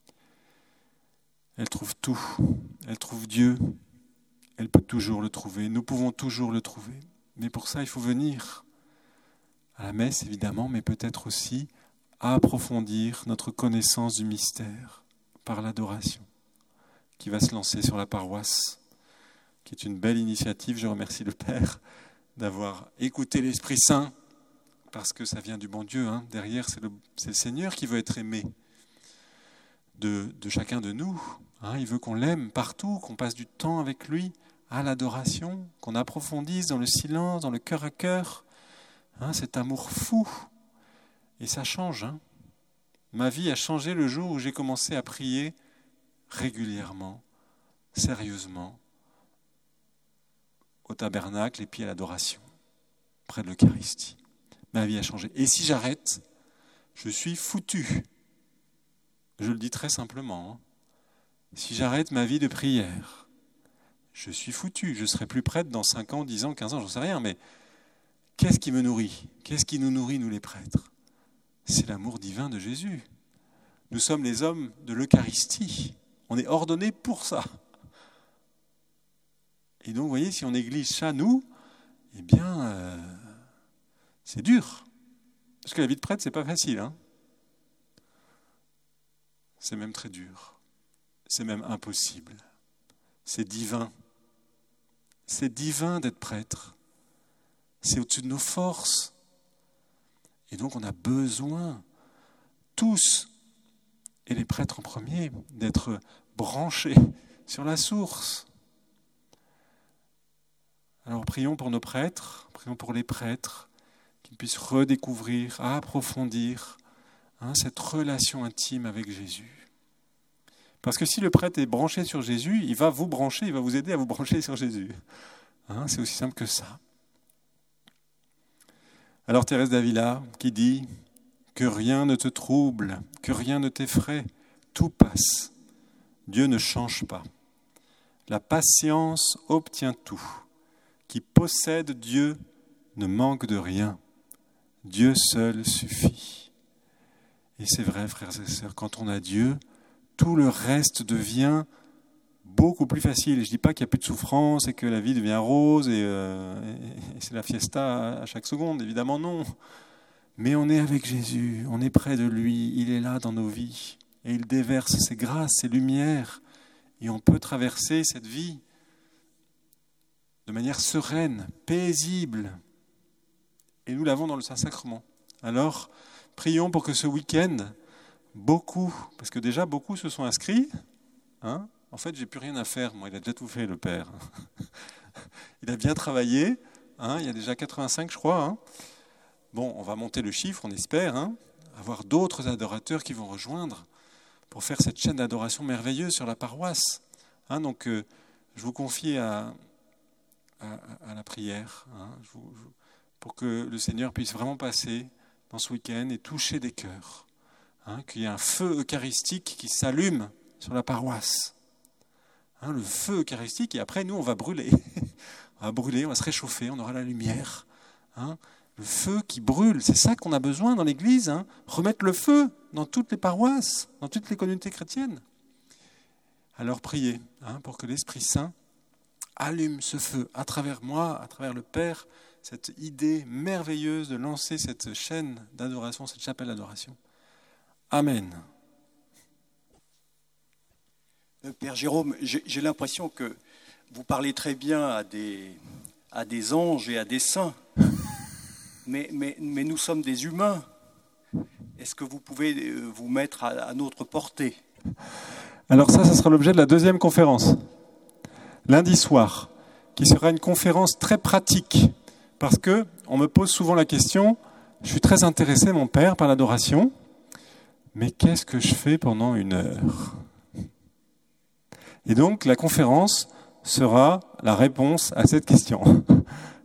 Elle trouve tout. Elle trouve Dieu. Elle peut toujours le trouver. Nous pouvons toujours le trouver. Mais pour ça, il faut venir à la messe, évidemment, mais peut-être aussi à approfondir notre connaissance du mystère par l'adoration qui va se lancer sur la paroisse, qui est une belle initiative. Je remercie le Père d'avoir écouté l'Esprit Saint, parce que ça vient du bon Dieu. Hein. Derrière, c'est le, c'est le Seigneur qui veut être aimé de, de chacun de nous. Hein. Il veut qu'on l'aime partout, qu'on passe du temps avec lui à l'adoration, qu'on approfondisse dans le silence, dans le cœur à cœur, hein, cet amour fou. Et ça change. Hein. Ma vie a changé le jour où j'ai commencé à prier régulièrement, sérieusement, au tabernacle et puis à l'adoration, près de l'Eucharistie. Ma vie a changé. Et si j'arrête, je suis foutu. Je le dis très simplement. Hein. Si j'arrête ma vie de prière, je suis foutu. Je serai plus prêtre dans cinq ans, dix ans, quinze ans, j'en sais rien. Mais qu'est-ce qui me nourrit ? Qu'est-ce qui nous nourrit, nous les prêtres ? C'est l'amour divin de Jésus. Nous sommes les hommes de l'Eucharistie. On est ordonnés pour ça. Et donc, vous voyez, si on néglige ça, nous, eh bien, euh, c'est dur. Parce que la vie de prêtre, c'est pas facile. Hein. C'est même très dur. C'est même impossible. C'est divin. C'est divin d'être prêtre. C'est au-dessus de nos forces. Et donc, on a besoin, tous, et les prêtres en premier, d'être branchés sur la source. Alors, prions pour nos prêtres, prions pour les prêtres, qu'ils puissent redécouvrir, approfondir hein, cette relation intime avec Jésus. Parce que si le prêtre est branché sur Jésus, il va vous brancher, il va vous aider à vous brancher sur Jésus. Hein, c'est aussi simple que ça. Alors Thérèse d'Avila qui dit « Que rien ne te trouble, que rien ne t'effraie, tout passe. Dieu ne change pas. La patience obtient tout. Qui possède Dieu ne manque de rien. Dieu seul suffit. » Et c'est vrai, frères et sœurs, quand on a Dieu, tout le reste devient beaucoup plus facile. Et je ne dis pas qu'il n'y a plus de souffrance et que la vie devient rose et, euh, et c'est la fiesta à chaque seconde. Évidemment non. Mais on est avec Jésus, on est près de lui, il est là dans nos vies. Et il déverse ses grâces, ses lumières. Et on peut traverser cette vie de manière sereine, paisible. Et nous l'avons dans le Saint-Sacrement. Alors, prions pour que ce week-end, beaucoup, parce que déjà beaucoup se sont inscrits. Hein, en fait, j'ai plus rien à faire. Moi, il a déjà tout fait, le Père. Il a bien travaillé. Hein, il y a déjà quatre-vingt-cinq, je crois. Hein. Bon, on va monter le chiffre, on espère. Hein, avoir d'autres adorateurs qui vont rejoindre pour faire cette chaîne d'adoration merveilleuse sur la paroisse. Hein, donc, euh, je vous confie à, à, à la prière, hein, je vous, je, pour que le Seigneur puisse vraiment passer dans ce week-end et toucher des cœurs. Hein, qu'il y ait un feu eucharistique qui s'allume sur la paroisse. Hein, le feu eucharistique, et après, nous, on va brûler. On va brûler, on va se réchauffer, on aura la lumière. Hein, le feu qui brûle, c'est ça qu'on a besoin dans l'Église. Hein, remettre le feu dans toutes les paroisses, dans toutes les communautés chrétiennes. Alors priez hein, pour que l'Esprit Saint allume ce feu à travers moi, à travers le Père, cette idée merveilleuse de lancer cette chaîne d'adoration, cette chapelle d'adoration. Amen. Père Jérôme, j'ai, j'ai l'impression que vous parlez très bien à des, à des anges et à des saints, mais, mais, mais nous sommes des humains. Est-ce que vous pouvez vous mettre à, à notre portée ? Alors ça, ça sera l'objet de la deuxième conférence, lundi soir, qui sera une conférence très pratique, Parce que on me pose souvent la question, je suis très intéressé, mon Père, par l'adoration, mais qu'est-ce que je fais pendant une heure ? Et donc, la conférence sera la réponse à cette question. D'accord ?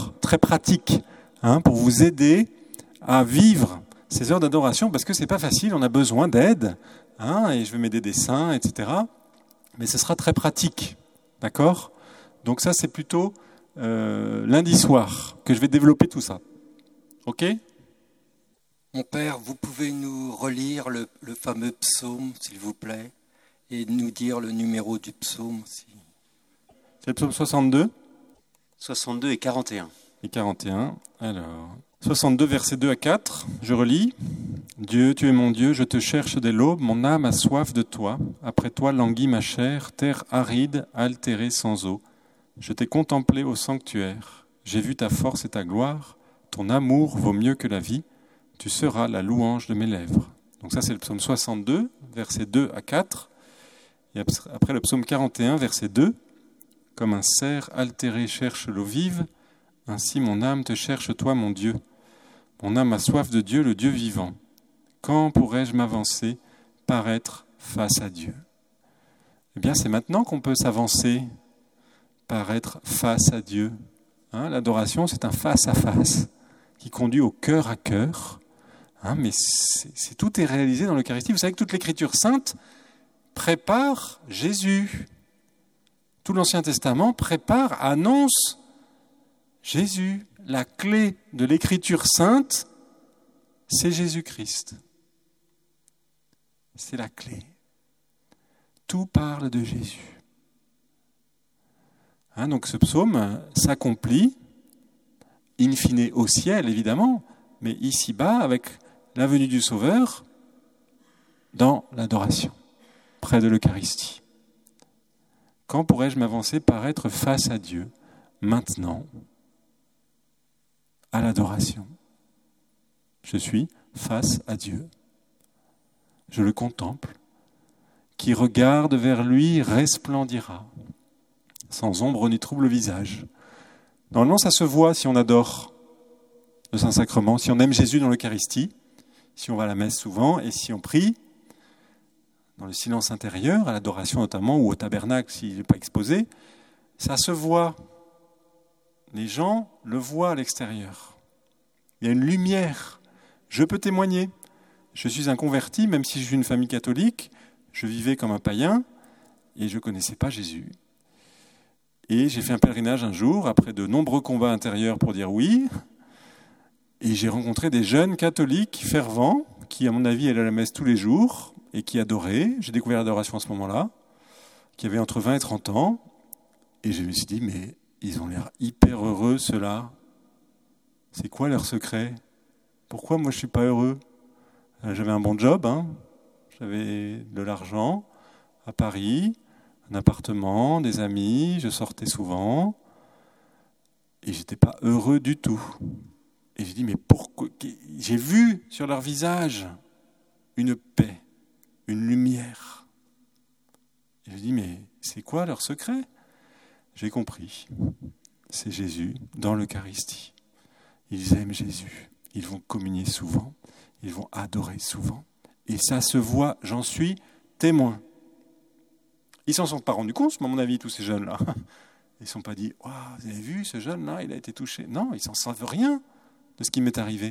Très pratique, hein, pour vous aider à vivre ces heures d'adoration, parce que c'est pas facile, on a besoin d'aide, hein, et je vais m'aider des saints, et cetera. Mais ce sera très pratique, d'accord ? Donc ça, c'est plutôt euh, lundi soir que je vais développer tout ça. Ok ? Mon père, vous pouvez nous relire le, le fameux psaume, s'il vous plaît, et nous dire le numéro du psaume aussi. C'est le psaume soixante-deux ? soixante-deux et quarante et un. Et quarante et un, alors... soixante-deux, versets deux à quatre, je relis. « Dieu, tu es mon Dieu, je te cherche dès l'aube, mon âme a soif de toi. Après toi languit ma chair, terre aride, altérée sans eau. Je t'ai contemplé au sanctuaire, j'ai vu ta force et ta gloire. Ton amour vaut mieux que la vie, tu seras la louange de mes lèvres. » Donc ça c'est le psaume soixante-deux, versets deux à quatre. Et après le psaume quarante et un, verset deux. « Comme un cerf altéré cherche l'eau vive, ainsi mon âme te cherche, toi, mon Dieu. Mon âme a soif de Dieu, le Dieu vivant. Quand pourrais-je m'avancer, paraître face à Dieu ?» Eh bien, c'est maintenant qu'on peut s'avancer, paraître face à Dieu. Hein, l'adoration, c'est un face-à-face qui conduit au cœur à cœur. Hein, mais c'est, c'est, tout est réalisé dans l'Eucharistie. Vous savez que toute l'Écriture sainte prépare Jésus. Tout l'Ancien Testament prépare, annonce Jésus. La clé de l'Écriture sainte, c'est Jésus-Christ. C'est la clé. Tout parle de Jésus. Hein, donc ce psaume s'accomplit, in fine au ciel évidemment, mais ici-bas avec la venue du Sauveur dans l'adoration, près de l'Eucharistie. Quand pourrais-je m'avancer, paraître face à Dieu ? Maintenant, à l'adoration. Je suis face à Dieu. Je le contemple. Qui regarde vers lui resplendira, sans ombre ni trouble visage. Normalement, ça se voit si on adore le Saint-Sacrement, si on aime Jésus dans l'Eucharistie, si on va à la messe souvent et si on prie dans le silence intérieur, à l'adoration notamment, ou au tabernacle s'il n'est pas exposé, ça se voit. Les gens le voient à l'extérieur. Il y a une lumière. Je peux témoigner. Je suis un converti, même si je suis une famille catholique, je vivais comme un païen et je ne connaissais pas Jésus. Et j'ai fait un pèlerinage un jour, après de nombreux combats intérieurs pour dire oui, et j'ai rencontré des jeunes catholiques fervents qui, à mon avis, allaient à la messe tous les jours et qui adoraient. J'ai découvert l'adoration à ce moment-là, qui avaient entre vingt et trente ans, et je me suis dit, mais ils ont l'air hyper heureux, ceux-là. C'est quoi leur secret ? Pourquoi moi je ne suis pas heureux ? J'avais un bon job, hein. J'avais de l'argent à Paris, un appartement, des amis, je sortais souvent, et je n'étais pas heureux du tout. Et j'ai dit, mais pourquoi ? J'ai vu sur leur visage une paix, une lumière. Et je dis, mais c'est quoi leur secret ? J'ai compris. C'est Jésus dans l'Eucharistie. Ils aiment Jésus. Ils vont communier souvent. Ils vont adorer souvent. Et ça se voit, j'en suis témoin. Ils s'en sont pas rendus compte, à mon avis, tous ces jeunes-là. Ils ne sont pas dit, oh, vous avez vu, ce jeune-là, il a été touché. Non, ils n'en savent rien de ce qui m'est arrivé.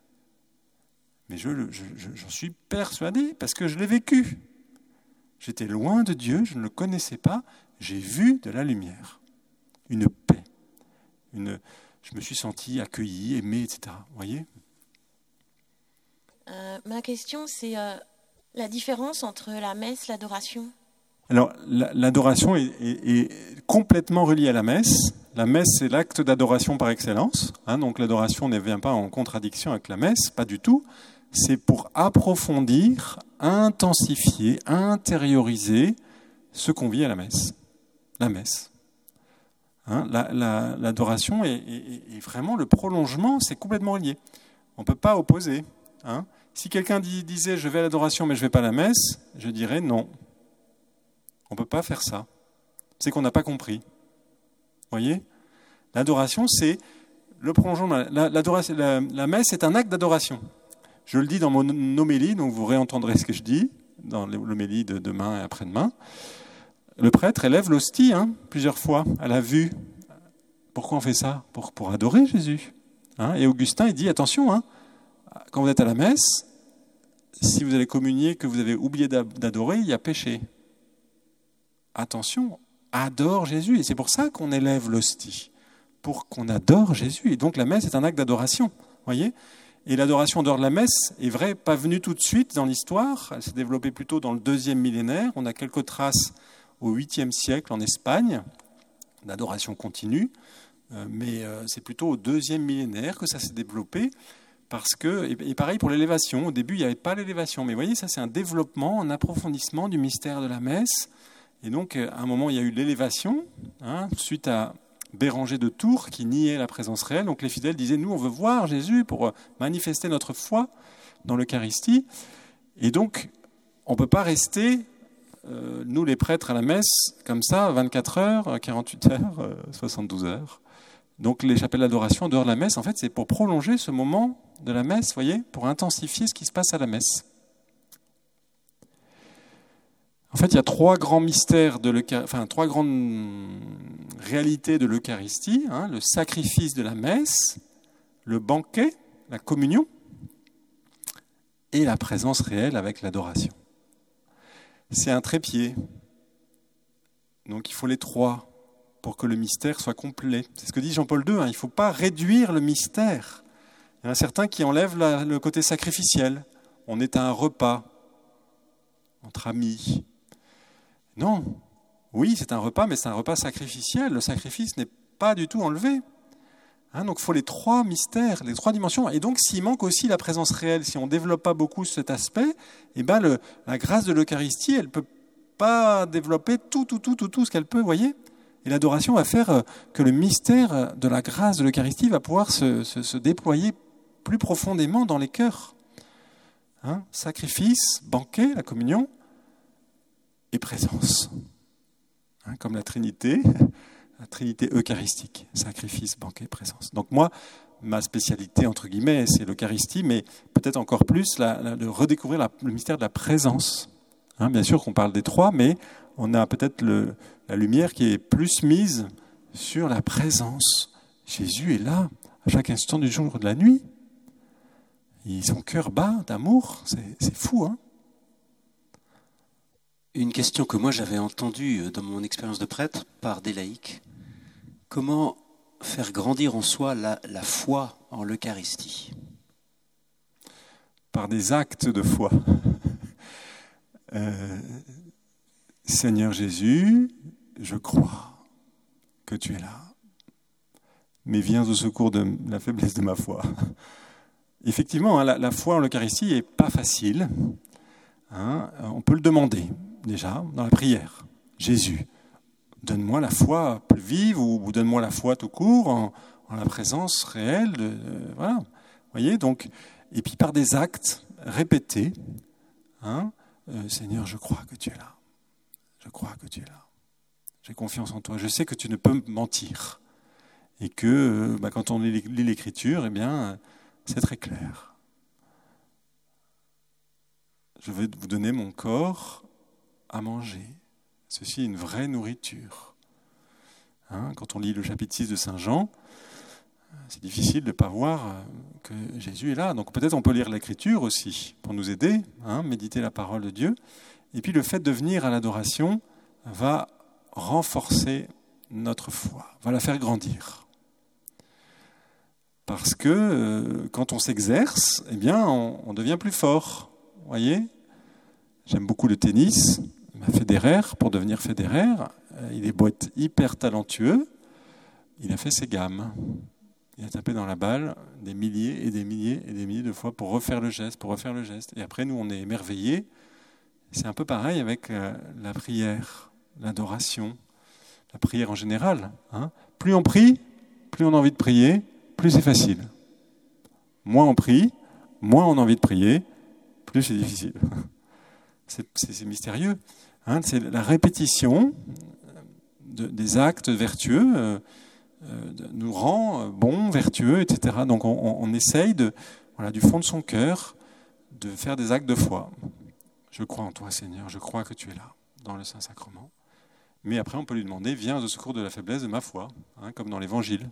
Mais je, je, je, j'en suis persuadé, parce que je l'ai vécu. J'étais loin de Dieu, je ne le connaissais pas. J'ai vu de la lumière, une paix. Une, je me suis senti accueilli, aimé, et cetera. Vous voyez ? Euh, ma question, c'est euh, la différence entre la messe et l'adoration. Alors, la, l'adoration est, est, est complètement reliée à la messe. La messe, c'est l'acte d'adoration par excellence. Hein, donc, l'adoration ne vient pas en contradiction avec la messe, pas du tout. C'est pour approfondir, intensifier, intérioriser ce qu'on vit à la messe. La messe. Hein, la, la, l'adoration est, est, est vraiment le prolongement, c'est complètement lié. On ne peut pas opposer. Hein. Si quelqu'un dit, disait « je vais à l'adoration mais je ne vais pas à la messe », je dirais non. On ne peut pas faire ça. C'est qu'on n'a pas compris. Vous voyez ? L'adoration, c'est le prolongement, la, l'adoration, la, la messe est un acte d'adoration. Je le dis dans mon homélie, donc vous réentendrez ce que je dis dans l'homélie de demain et après-demain. Le prêtre élève l'hostie hein, plusieurs fois à la vue. Pourquoi on fait ça ? Pour, pour adorer Jésus. Hein, et Augustin, il dit, attention, hein, quand vous êtes à la messe, si vous allez communier que vous avez oublié d'adorer, il y a péché. Attention, adore Jésus. Et c'est pour ça qu'on élève l'hostie, pour qu'on adore Jésus. Et donc la messe est un acte d'adoration, voyez ? Et l'adoration dehors de la messe est vrai, pas venue tout de suite dans l'histoire. Elle s'est développée plutôt dans le deuxième millénaire. On a quelques traces au huitième siècle en Espagne, d'adoration continue. Euh, mais euh, c'est plutôt au deuxième millénaire que ça s'est développé. Parce que, et, et pareil pour l'élévation. Au début, il n'y avait pas l'élévation. Mais vous voyez, ça c'est un développement, un approfondissement du mystère de la messe. Et donc, à un moment, il y a eu l'élévation, hein, suite à Béranger de Tours qui niait la présence réelle. Donc les fidèles disaient, nous on veut voir Jésus pour manifester notre foi dans l'Eucharistie. Et donc on ne peut pas rester, euh, nous les prêtres à la messe, comme ça, vingt-quatre heures, quarante-huit heures, euh, soixante-douze heures. Donc les chapelles d'adoration en dehors de la messe, en fait c'est pour prolonger ce moment de la messe, voyez, pour intensifier ce qui se passe à la messe. En fait, il y a trois grands mystères, de enfin trois grandes réalités de l'Eucharistie, hein, le sacrifice de la messe, le banquet, la communion, et la présence réelle avec l'adoration. C'est un trépied. Donc il faut les trois pour que le mystère soit complet. C'est ce que dit Jean-Paul deux, hein, il ne faut pas réduire le mystère. Il y en a certains qui enlèvent la, le côté sacrificiel. On est à un repas entre amis. Non, oui, c'est un repas, mais c'est un repas sacrificiel. Le sacrifice n'est pas du tout enlevé. Hein, donc il faut les trois mystères, les trois dimensions. Et donc s'il manque aussi la présence réelle, si on ne développe pas beaucoup cet aspect, eh ben le, la grâce de l'Eucharistie, elle ne peut pas développer tout, tout, tout, tout, tout ce qu'elle peut, vous voyez ? Et l'adoration va faire que le mystère de la grâce de l'Eucharistie va pouvoir se, se, se déployer plus profondément dans les cœurs. Hein, sacrifice, banquet, la communion, et présence, hein, comme la Trinité, la Trinité eucharistique, sacrifice, banquet, présence. Donc moi, ma spécialité, entre guillemets, c'est l'Eucharistie, mais peut-être encore plus la, la, de redécouvrir la, le mystère de la présence. Hein, bien sûr qu'on parle des trois, mais on a peut-être le, la lumière qui est plus mise sur la présence. Jésus est là, à chaque instant du jour et de la nuit. Et son cœur bat d'amour, c'est, c'est fou, hein. Une question que moi j'avais entendue dans mon expérience de prêtre par des laïcs. Comment faire grandir en soi la, la foi en l'Eucharistie ? Par des actes de foi. euh, Seigneur Jésus, je crois que tu es là, mais viens au secours de la faiblesse de ma foi. Effectivement, hein, la, la foi en l'Eucharistie n'est pas facile. Hein, on peut le demander. Déjà, dans la prière, Jésus, donne-moi la foi plus vive ou, ou donne-moi la foi tout court en, en la présence réelle. De, euh, voilà, vous voyez, donc, et puis par des actes répétés, hein, euh, Seigneur, je crois que tu es là. Je crois que tu es là. J'ai confiance en toi. Je sais que tu ne peux mentir et que euh, bah, quand on lit l'Écriture, eh bien, c'est très clair. Je veux vous donner mon corps à manger. Ceci est une vraie nourriture. Hein, quand on lit le chapitre six de Saint Jean, c'est difficile de ne pas voir que Jésus est là. Donc peut-être on peut lire l'Écriture aussi pour nous aider, hein, méditer la parole de Dieu. Et puis le fait de venir à l'adoration va renforcer notre foi, va la faire grandir. Parce que euh, quand on s'exerce, eh bien, on, on devient plus fort. Vous voyez ? J'aime beaucoup le tennis. Federer, pour devenir Federer, il est beau être hyper talentueux, il a fait ses gammes. Il a tapé dans la balle des milliers et des milliers et des milliers de fois pour refaire le geste, pour refaire le geste. Et après, nous, on est émerveillés. C'est un peu pareil avec la prière, l'adoration, la prière en général. Hein. Plus on prie, plus on a envie de prier, plus c'est facile. Moins on prie, moins on a envie de prier, plus c'est difficile. C'est, c'est, c'est mystérieux. Hein, c'est la répétition de, des actes vertueux euh, euh, nous rend bons, vertueux, et cetera. Donc on, on, on essaye de, voilà, du fond de son cœur de faire des actes de foi. Je crois en toi, Seigneur, je crois que tu es là, dans le Saint-Sacrement. Mais après, on peut lui demander, viens au secours de la faiblesse de ma foi, hein, comme dans l'Évangile.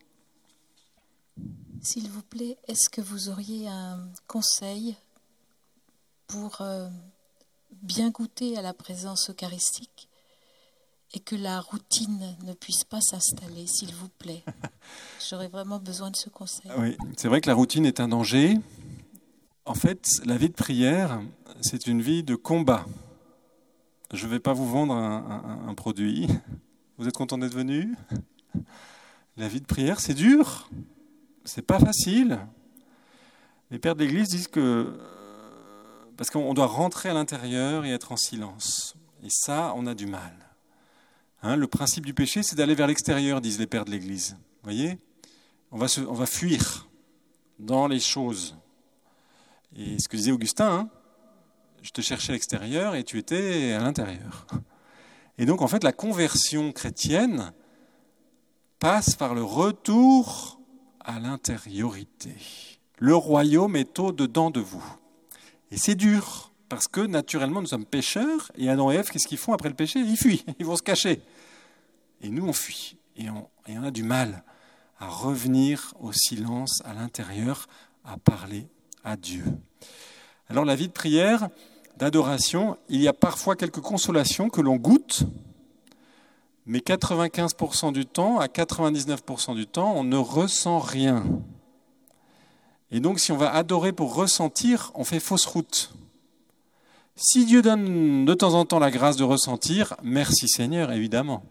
S'il vous plaît, est-ce que vous auriez un conseil pour euh, bien goûter à la présence eucharistique et que la routine ne puisse pas s'installer, s'il vous plaît? J'aurais vraiment besoin de ce conseil. Oui, c'est vrai que la routine est un danger. En fait, la vie de prière, c'est une vie de combat. Je ne vais pas vous vendre un, un, un produit. Vous êtes content d'être venu? La vie de prière, c'est dur. C'est pas facile. Les pères de l'Église disent que parce qu'on doit rentrer à l'intérieur et être en silence. Et ça, on a du mal. Hein, le principe du péché, c'est d'aller vers l'extérieur, disent les pères de l'Église. Vous voyez, on va, se, on va fuir dans les choses. Et ce que disait Augustin, hein, je te cherchais à l'extérieur et tu étais à l'intérieur. Et donc, en fait, la conversion chrétienne passe par le retour à l'intériorité. Le royaume est au-dedans de vous. Et c'est dur, parce que naturellement, nous sommes pécheurs, et Adam et Ève, qu'est-ce qu'ils font après le péché? Ils fuient, ils vont se cacher. Et nous, on fuit, et on, et on a du mal à revenir au silence, à l'intérieur, à parler à Dieu. Alors la vie de prière, d'adoration, il y a parfois quelques consolations que l'on goûte, mais quatre-vingt-quinze pour cent du temps, à quatre-vingt-dix-neuf pour cent du temps, on ne ressent rien. Et donc, si on va adorer pour ressentir, on fait fausse route. Si Dieu donne de temps en temps la grâce de ressentir, merci Seigneur, évidemment.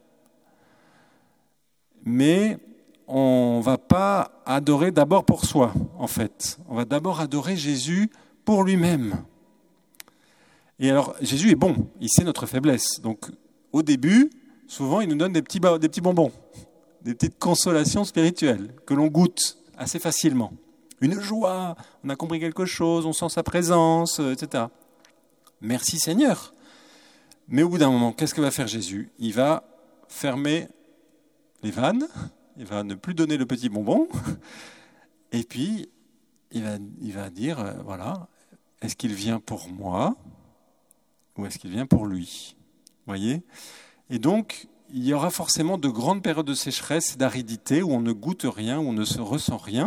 Mais on ne va pas adorer d'abord pour soi, en fait. On va d'abord adorer Jésus pour lui-même. Et alors, Jésus est bon, il sait notre faiblesse. Donc, au début, souvent, il nous donne des petits, des petits bonbons, des petites consolations spirituelles que l'on goûte assez facilement. Une joie, on a compris quelque chose, on sent sa présence, et cetera. Merci Seigneur. Mais au bout d'un moment, qu'est-ce que va faire Jésus? Il va fermer les vannes, il va ne plus donner le petit bonbon, et puis il va, il va dire, euh, voilà, est-ce qu'il vient pour moi ou est-ce qu'il vient pour lui? Vous voyez? Et donc, il y aura forcément de grandes périodes de sécheresse et d'aridité où on ne goûte rien, où on ne se ressent rien.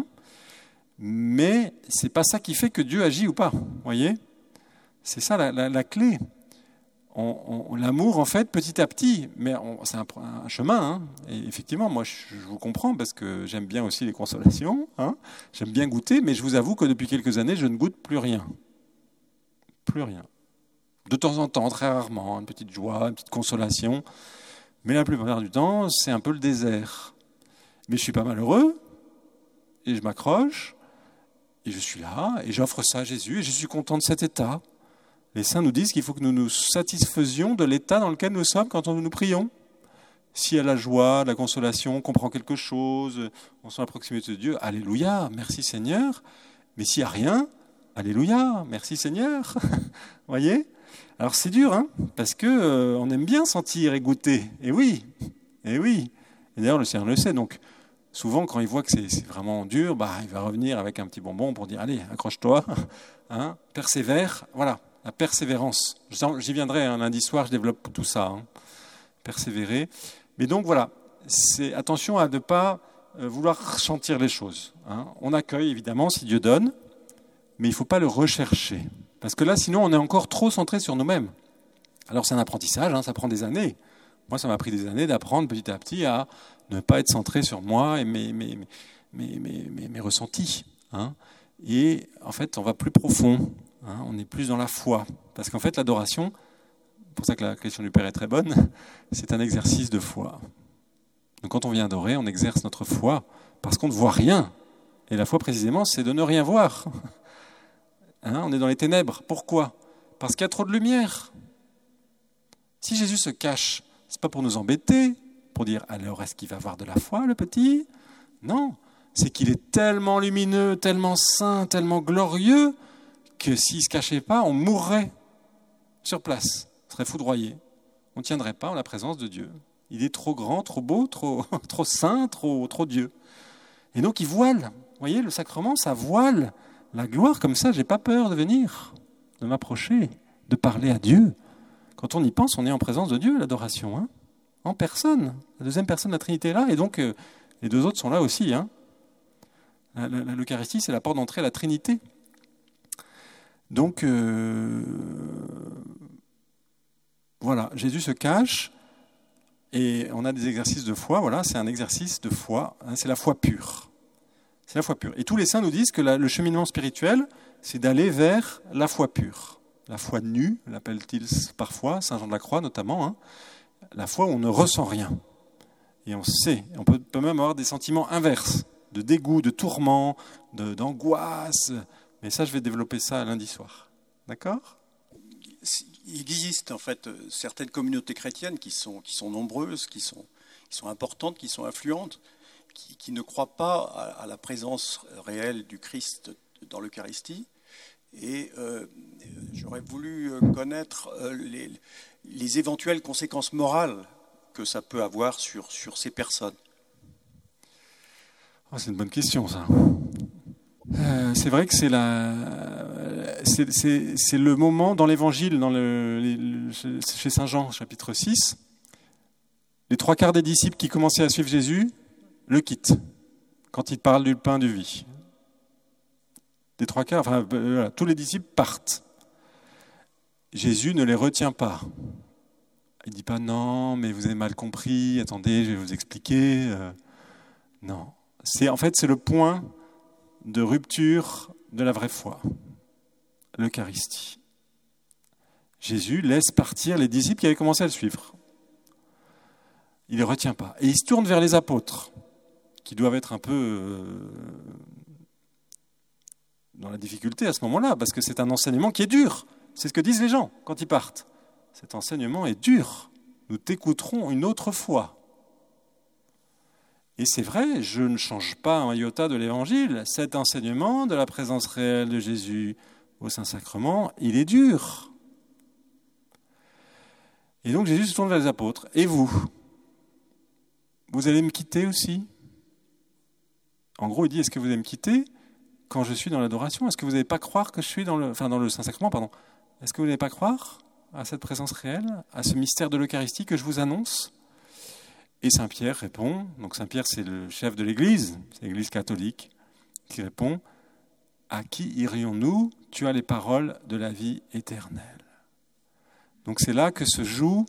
Mais ce n'est pas ça qui fait que Dieu agit ou pas. Vous voyez ? C'est ça la, la, la clé. On, on, l'amour, en fait, petit à petit, mais on, c'est un, un chemin. Hein. Et effectivement, moi, je, je vous comprends parce que j'aime bien aussi les consolations. Hein. J'aime bien goûter, mais je vous avoue que depuis quelques années, je ne goûte plus rien. Plus rien. De temps en temps, très rarement, une petite joie, une petite consolation. Mais la plupart du temps, c'est un peu le désert. Mais je suis pas malheureux, et je m'accroche, et je suis là, et j'offre ça à Jésus, et je suis content de cet état. Les saints nous disent qu'il faut que nous nous satisfaisions de l'état dans lequel nous sommes quand nous nous prions. S'il y a la joie, la consolation, on comprend quelque chose, on sent la proximité de Dieu, alléluia, merci Seigneur. Mais s'il n'y a rien, alléluia, merci Seigneur. Vous voyez ? Alors c'est dur, hein, parce que euh, on aime bien sentir et goûter. Et oui, et oui. Et d'ailleurs le Seigneur le sait. Donc souvent quand il voit que c'est, c'est vraiment dur, bah il va revenir avec un petit bonbon pour dire allez accroche-toi, hein, persévère. Voilà, la persévérance. J'y viendrai un lundi soir, je développe tout ça. Hein. Persévérer. Mais donc voilà, c'est attention à ne pas euh, vouloir sentir les choses. Hein. On accueille évidemment si Dieu donne, mais il ne faut pas le rechercher. Parce que là, sinon, on est encore trop centré sur nous-mêmes. Alors, c'est un apprentissage, hein, ça prend des années. Moi, ça m'a pris des années d'apprendre petit à petit à ne pas être centré sur moi et mes, mes, mes, mes, mes, mes ressentis. Hein. Et en fait, on va plus profond. Hein, on est plus dans la foi. Parce qu'en fait, l'adoration, c'est pour ça que la question du Père est très bonne, c'est un exercice de foi. Donc, quand on vient adorer, on exerce notre foi parce qu'on ne voit rien. Et la foi, précisément, c'est de ne rien voir. Hein, on est dans les ténèbres. Pourquoi ? Parce qu'il y a trop de lumière. Si Jésus se cache, ce n'est pas pour nous embêter, pour dire « alors, est-ce qu'il va avoir de la foi, le petit ?» Non, c'est qu'il est tellement lumineux, tellement saint, tellement glorieux, que s'il ne se cachait pas, on mourrait sur place, on serait foudroyé. On ne tiendrait pas en la présence de Dieu. Il est trop grand, trop beau, trop, trop saint, trop, trop Dieu. Et donc il voile. Vous voyez, le sacrement, ça voile la gloire. Comme ça, je n'ai pas peur de venir, de m'approcher, de parler à Dieu. Quand on y pense, on est en présence de Dieu, l'adoration, hein, en personne. La deuxième personne de la Trinité est là, et donc euh, les deux autres sont là aussi. Hein. La, la, L'Eucharistie, c'est la porte d'entrée à la Trinité. Donc, euh, voilà, Jésus se cache, et on a des exercices de foi. Voilà, c'est un exercice de foi, hein, c'est la foi pure. C'est la foi pure. Et tous les saints nous disent que la, le cheminement spirituel, c'est d'aller vers la foi pure. La foi nue, l'appelle-t-il parfois, Saint Jean de la Croix notamment, hein, la foi où on ne ressent rien. Et on sait, on peut, peut même avoir des sentiments inverses, de dégoût, de tourment, de, d'angoisse. Mais ça, je vais développer ça lundi soir. D'accord ? Il existe en fait certaines communautés chrétiennes qui sont, qui sont nombreuses, qui sont, qui sont importantes, qui sont influentes, qui, qui ne croient pas à, à la présence réelle du Christ dans l'Eucharistie. Et euh, j'aurais voulu connaître les, les éventuelles conséquences morales que ça peut avoir sur, sur ces personnes. Oh, c'est une bonne question, ça. Euh, c'est vrai que c'est, la, c'est, c'est, c'est le moment dans l'Évangile, dans le, le, chez Saint Jean, chapitre six, les trois quarts des disciples qui commençaient à suivre Jésus le quittent quand il parle du pain de vie. Des trois quarts, enfin, voilà, tous les disciples partent. Jésus ne les retient pas. Il ne dit pas « Non, mais vous avez mal compris, attendez, je vais vous expliquer. Euh, » Non. C'est, en fait, c'est le point de rupture de la vraie foi, l'Eucharistie. Jésus laisse partir les disciples qui avaient commencé à le suivre. Il ne les retient pas. Et il se tourne vers les apôtres, qui doivent être un peu euh, dans la difficulté à ce moment-là, parce que c'est un enseignement qui est dur. C'est ce que disent les gens quand ils partent. Cet enseignement est dur. Nous t'écouterons une autre fois. Et c'est vrai, je ne change pas un iota de l'Évangile. Cet enseignement de la présence réelle de Jésus au Saint-Sacrement, il est dur. Et donc Jésus se tourne vers les apôtres. Et vous ? Vous allez me quitter aussi ? En gros, il dit, est-ce que vous allez me quitter quand je suis dans l'adoration ? Est-ce que vous n'allez pas croire que je suis dans le, enfin dans le Saint-Sacrement, pardon. Est-ce que vous n'allez pas croire à cette présence réelle, à ce mystère de l'Eucharistie que je vous annonce ? Et Saint Pierre répond, donc Saint Pierre c'est le chef de l'Église, c'est l'Église catholique, qui répond « À qui irions-nous ? Tu as les paroles de la vie éternelle. » Donc c'est là que se joue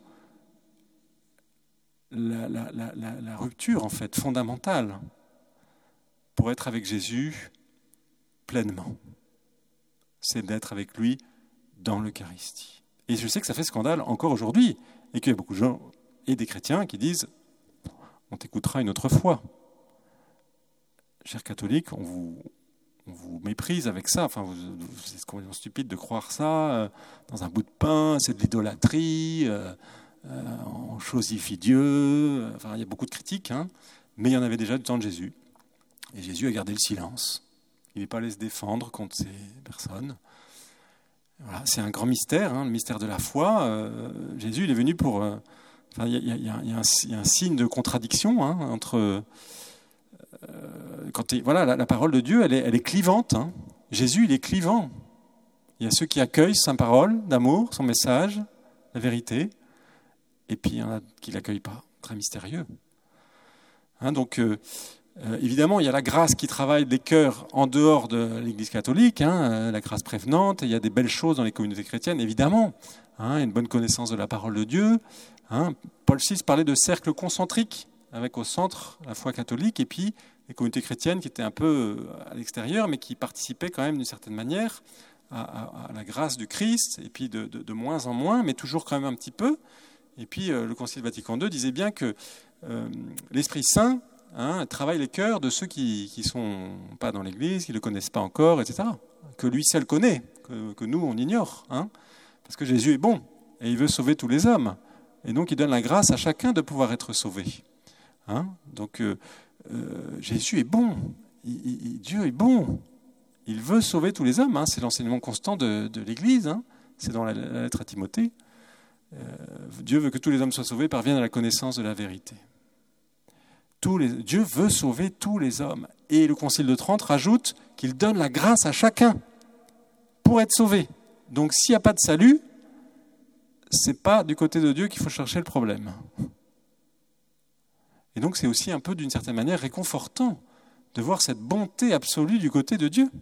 la, la, la, la, la rupture en fait fondamentale pour être avec Jésus pleinement. C'est d'être avec lui dans l'Eucharistie. Et je sais que ça fait scandale encore aujourd'hui, et qu'il y a beaucoup de gens et des chrétiens qui disent on t'écoutera une autre fois. Chers catholiques, on vous, on vous méprise avec ça. Enfin, vous, c'est complètement stupide de croire ça. Euh, dans un bout de pain, c'est de l'idolâtrie. Euh, euh, on chosifie Dieu. Enfin, il y a beaucoup de critiques, hein, mais il y en avait déjà du temps de Jésus. Et Jésus a gardé le silence. Il n'est pas allé se défendre contre ces personnes. Voilà, c'est un grand mystère, hein, le mystère de la foi. Euh, Jésus, il est venu pour... Euh, Enfin, il y, y, y, y, y a un signe de contradiction hein, entre euh, quand voilà la, la parole de Dieu, elle est, elle est clivante. Hein. Jésus, il est clivant. Il y a ceux qui accueillent sa parole d'amour, son message, la vérité, et puis il y en a qui l'accueillent pas. Très mystérieux. Hein, donc euh, euh, évidemment, il y a la grâce qui travaille les cœurs en dehors de l'Église catholique, hein, euh, la grâce prévenante. Il y a des belles choses dans les communautés chrétiennes, évidemment. Hein, une bonne connaissance de la parole de Dieu. Hein, Paul six parlait de cercle concentrique, avec au centre la foi catholique, et puis les communautés chrétiennes qui étaient un peu à l'extérieur, mais qui participaient quand même d'une certaine manière à, à, à la grâce du Christ, et puis de, de, de moins en moins, mais toujours quand même un petit peu. Et puis euh, le Concile Vatican deux disait bien que euh, l'Esprit Saint hein, travaille les cœurs de ceux qui ne sont pas dans l'Église, qui ne le connaissent pas encore, et cetera. Que lui seul connaît, que, que nous on ignore. Hein, parce que Jésus est bon, et il veut sauver tous les hommes. Et donc, il donne la grâce à chacun de pouvoir être sauvé. Hein donc, euh, euh, Jésus est bon. Il, il, Dieu est bon. Il veut sauver tous les hommes. Hein. C'est l'enseignement constant de, de l'Église. Hein. C'est dans la, la lettre à Timothée. Euh, Dieu veut que tous les hommes soient sauvés, parviennent à la connaissance de la vérité. Tous les, Dieu veut sauver tous les hommes. Et le Concile de Trente rajoute qu'il donne la grâce à chacun pour être sauvé. Donc s'il n'y a pas de salut, ce n'est pas du côté de Dieu qu'il faut chercher le problème. Et donc c'est aussi un peu, d'une certaine manière, réconfortant de voir cette bonté absolue du côté de Dieu,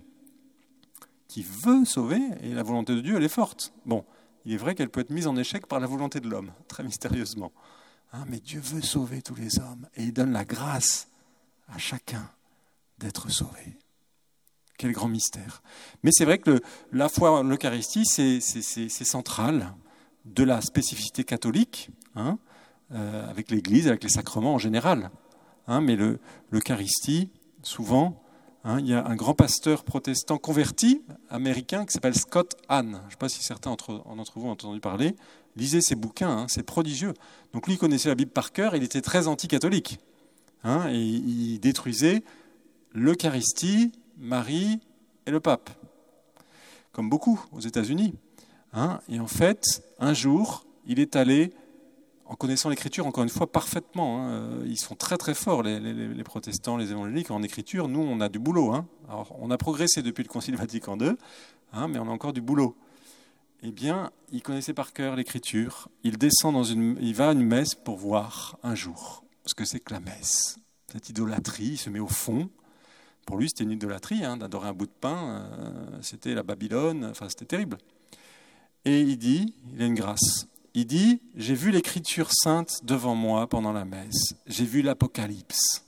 qui veut sauver, et la volonté de Dieu, elle est forte. Bon, il est vrai qu'elle peut être mise en échec par la volonté de l'homme, très mystérieusement. Hein, mais Dieu veut sauver tous les hommes, et il donne la grâce à chacun d'être sauvé. Quel grand mystère. Mais c'est vrai que le, la foi en l'Eucharistie, c'est, c'est, c'est, c'est central de la spécificité catholique, hein, euh, avec l'Église, avec les sacrements en général. Hein, mais le, l'Eucharistie, souvent, hein, il y a un grand pasteur protestant converti américain qui s'appelle Scott Hahn. Je ne sais pas si certains d'entre, d'entre vous ont entendu parler. Lisez ses bouquins, hein, c'est prodigieux. Donc lui, il connaissait la Bible par cœur, il était très anti-catholique. Hein, et il détruisait l'Eucharistie, Marie et le pape, comme beaucoup aux États-Unis. Hein, et en fait, un jour, il est allé, en connaissant l'Écriture, encore une fois, parfaitement. Hein, ils sont très très forts, les, les, les protestants, les évangéliques, en Écriture. Nous, on a du boulot. Hein. Alors, on a progressé depuis le Concile Vatican deux, hein, mais on a encore du boulot. Eh bien, il connaissait par cœur l'Écriture. Il descend dans une, il va à une messe pour voir un jour ce que c'est que la messe. Cette idolâtrie, il se met au fond. Pour lui, c'était une idolâtrie, hein, d'adorer un bout de pain. Euh, c'était la Babylone. Enfin, c'était terrible. Et il dit, il a une grâce. Il dit, j'ai vu l'Écriture sainte devant moi pendant la messe. J'ai vu l'Apocalypse.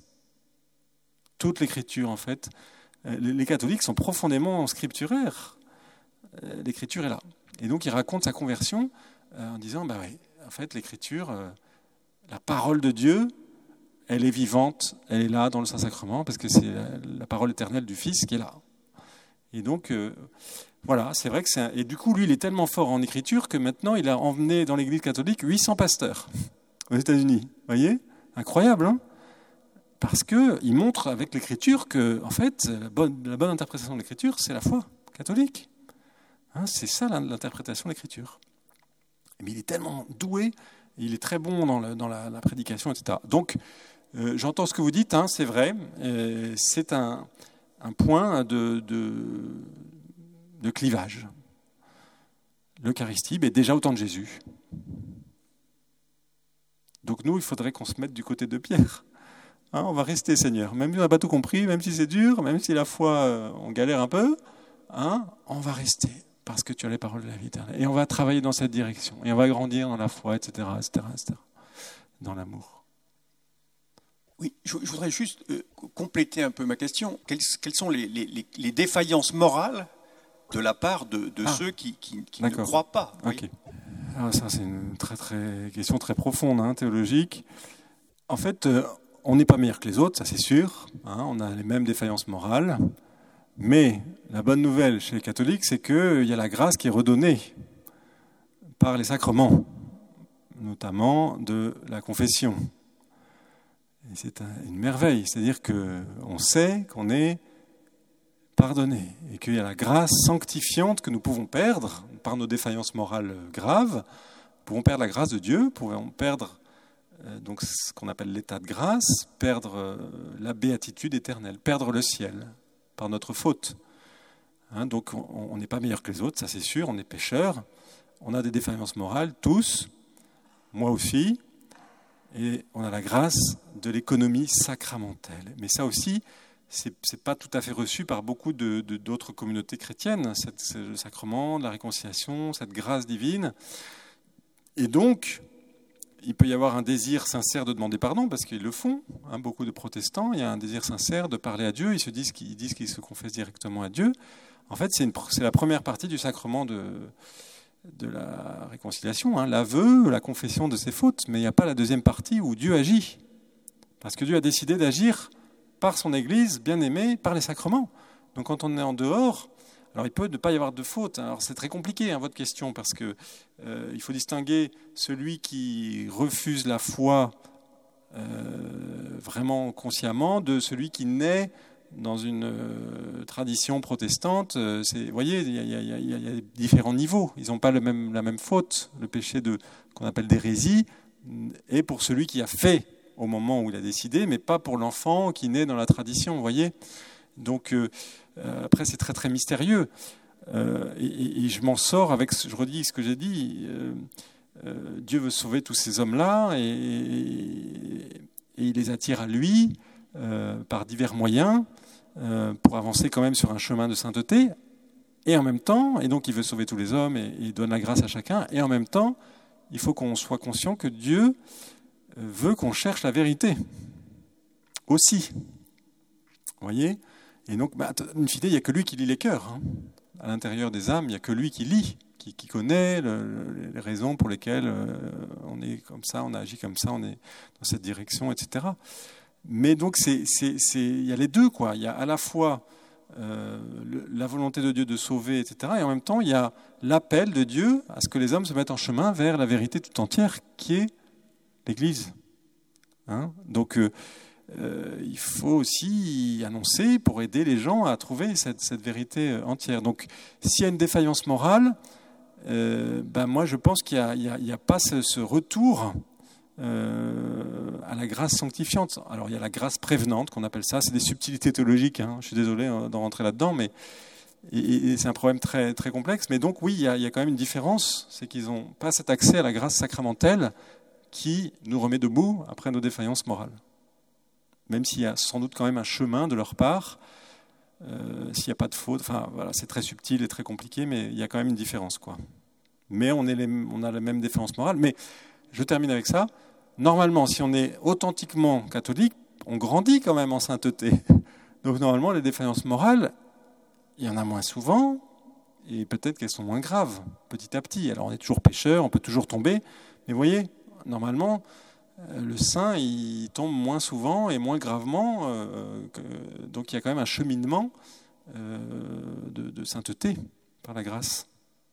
Toute l'Écriture, en fait. Les catholiques sont profondément scripturaires. L'Écriture est là. Et donc, il raconte sa conversion en disant, bah oui, en fait, l'Écriture, la parole de Dieu, elle est vivante, elle est là dans le Saint-Sacrement, parce que c'est la, la parole éternelle du Fils qui est là. Et donc, euh, voilà, c'est vrai que c'est un... Et du coup, lui, il est tellement fort en écriture que maintenant, il a emmené dans l'Église catholique huit cents pasteurs aux États-Unis. Vous voyez ? Incroyable, hein ? Parce qu'il montre avec l'écriture que, en fait, la bonne, la bonne interprétation de l'écriture, c'est la foi catholique. Hein, c'est ça l'interprétation de l'écriture. Mais il est tellement doué, il est très bon dans, le, dans la, la prédication, et cetera. Donc, euh, j'entends ce que vous dites, hein, c'est vrai, euh, c'est un, un point de, de, de clivage. L'Eucharistie, mais déjà au temps de Jésus. Donc nous, il faudrait qu'on se mette du côté de Pierre. Hein, on va rester, Seigneur. Même si on n'a pas tout compris, même si c'est dur, même si la foi, euh, on galère un peu, hein, on va rester. Parce que tu as les paroles de la vie éternelle. Et on va travailler dans cette direction. Et on va grandir dans la foi, et cetera, et cetera, et cetera. Dans l'amour. Oui, je, je voudrais juste euh, compléter un peu ma question. Quelles, quelles sont les, les, les défaillances morales de la part de, de ah, ceux qui, qui, qui ne croient pas? Oui. Ok. Alors ça, c'est une très, très, question très profonde, hein, théologique. En fait, euh, on n'est pas meilleur que les autres, ça c'est sûr. Hein, on a les mêmes défaillances morales. Mais la bonne nouvelle chez les catholiques, c'est qu'il y a la grâce qui est redonnée par les sacrements, notamment de la confession. Et c'est un, une merveille, c'est-à-dire qu'on sait qu'on est pardonné et qu'il y a la grâce sanctifiante que nous pouvons perdre par nos défaillances morales graves. Nous pouvons perdre la grâce de Dieu, nous pouvons perdre euh, donc ce qu'on appelle l'état de grâce, perdre euh, la béatitude éternelle, perdre le ciel. Par notre faute. Hein, donc on n'est pas meilleur que les autres, ça c'est sûr, on est pécheurs, on a des défaillances morales, tous, moi aussi, et on a la grâce de l'économie sacramentelle. Mais ça aussi, c'est, c'est pas tout à fait reçu par beaucoup de, de, d'autres communautés chrétiennes, cette, c'est le sacrement de la réconciliation, cette grâce divine. Et donc, il peut y avoir un désir sincère de demander pardon, parce qu'ils le font, hein, beaucoup de protestants, il y a un désir sincère de parler à Dieu, ils se disent qu'ils, disent qu'ils se confessent directement à Dieu. En fait, c'est, une, c'est la première partie du sacrement de, de la réconciliation, hein, l'aveu, la confession de ses fautes, mais il n'y a pas la deuxième partie où Dieu agit, parce que Dieu a décidé d'agir par son Église bien-aimée, par les sacrements. Donc quand on est en dehors, alors il peut ne pas y avoir de faute. Alors c'est très compliqué, hein, votre question, parce que euh, il faut distinguer celui qui refuse la foi euh, vraiment consciemment de celui qui naît dans une euh, tradition protestante, euh, c'est, vous voyez, il y, y, y, y, y a différents niveaux. Ils n'ont pas le même, la même faute. Le péché de, qu'on appelle d'hérésie est pour celui qui a fait au moment où il a décidé, mais pas pour l'enfant qui naît dans la tradition, vous voyez. Donc, euh, après, c'est très, très mystérieux. Euh, et, et je m'en sors avec, je redis ce que j'ai dit, euh, euh, Dieu veut sauver tous ces hommes-là et, et, et il les attire à lui euh, par divers moyens euh, pour avancer quand même sur un chemin de sainteté. Et en même temps, et donc il veut sauver tous les hommes et, et il donne la grâce à chacun, et en même temps, il faut qu'on soit conscient que Dieu veut qu'on cherche la vérité aussi. Vous voyez ? Et donc, bah, une fidèle, il n'y a que lui qui lit les cœurs. Hein. À l'intérieur des âmes, il n'y a que lui qui lit, qui, qui connaît le, le, les raisons pour lesquelles euh, on est comme ça, on a agi comme ça, on est dans cette direction, et cetera. Mais donc, c'est, c'est, c'est, il y a les deux, quoi. Il y a à la fois euh, le, la volonté de Dieu de sauver, et cetera. Et en même temps, il y a l'appel de Dieu à ce que les hommes se mettent en chemin vers la vérité tout entière, qui est l'Église. Hein ? Donc, euh, Euh, il faut aussi annoncer pour aider les gens à trouver cette, cette vérité entière. Donc, s'il y a une défaillance morale, euh, ben moi je pense qu'il n'y a, a, a pas ce, ce retour euh, à la grâce sanctifiante. Alors, il y a la grâce prévenante qu'on appelle ça, c'est des subtilités théologiques, hein. Je suis désolé d'en rentrer là-dedans, mais et, et c'est un problème très, très complexe. Mais donc, oui, il y, a, il y a quand même une différence, c'est qu'ils n'ont pas cet accès à la grâce sacramentelle qui nous remet debout après nos défaillances morales. Même s'il y a sans doute quand même un chemin de leur part, euh, s'il n'y a pas de faute, enfin voilà, c'est très subtil et très compliqué, mais il y a quand même une différence, quoi. Mais on, est les, on a la même défaillance morale. Mais je termine avec ça. Normalement, si on est authentiquement catholique, on grandit quand même en sainteté. Donc normalement, les défaillances morales, il y en a moins souvent, et peut-être qu'elles sont moins graves, petit à petit. Alors on est toujours pécheur, on peut toujours tomber, mais vous voyez, normalement, le saint, il tombe moins souvent et moins gravement, euh, que, donc il y a quand même un cheminement euh, de, de sainteté par la grâce.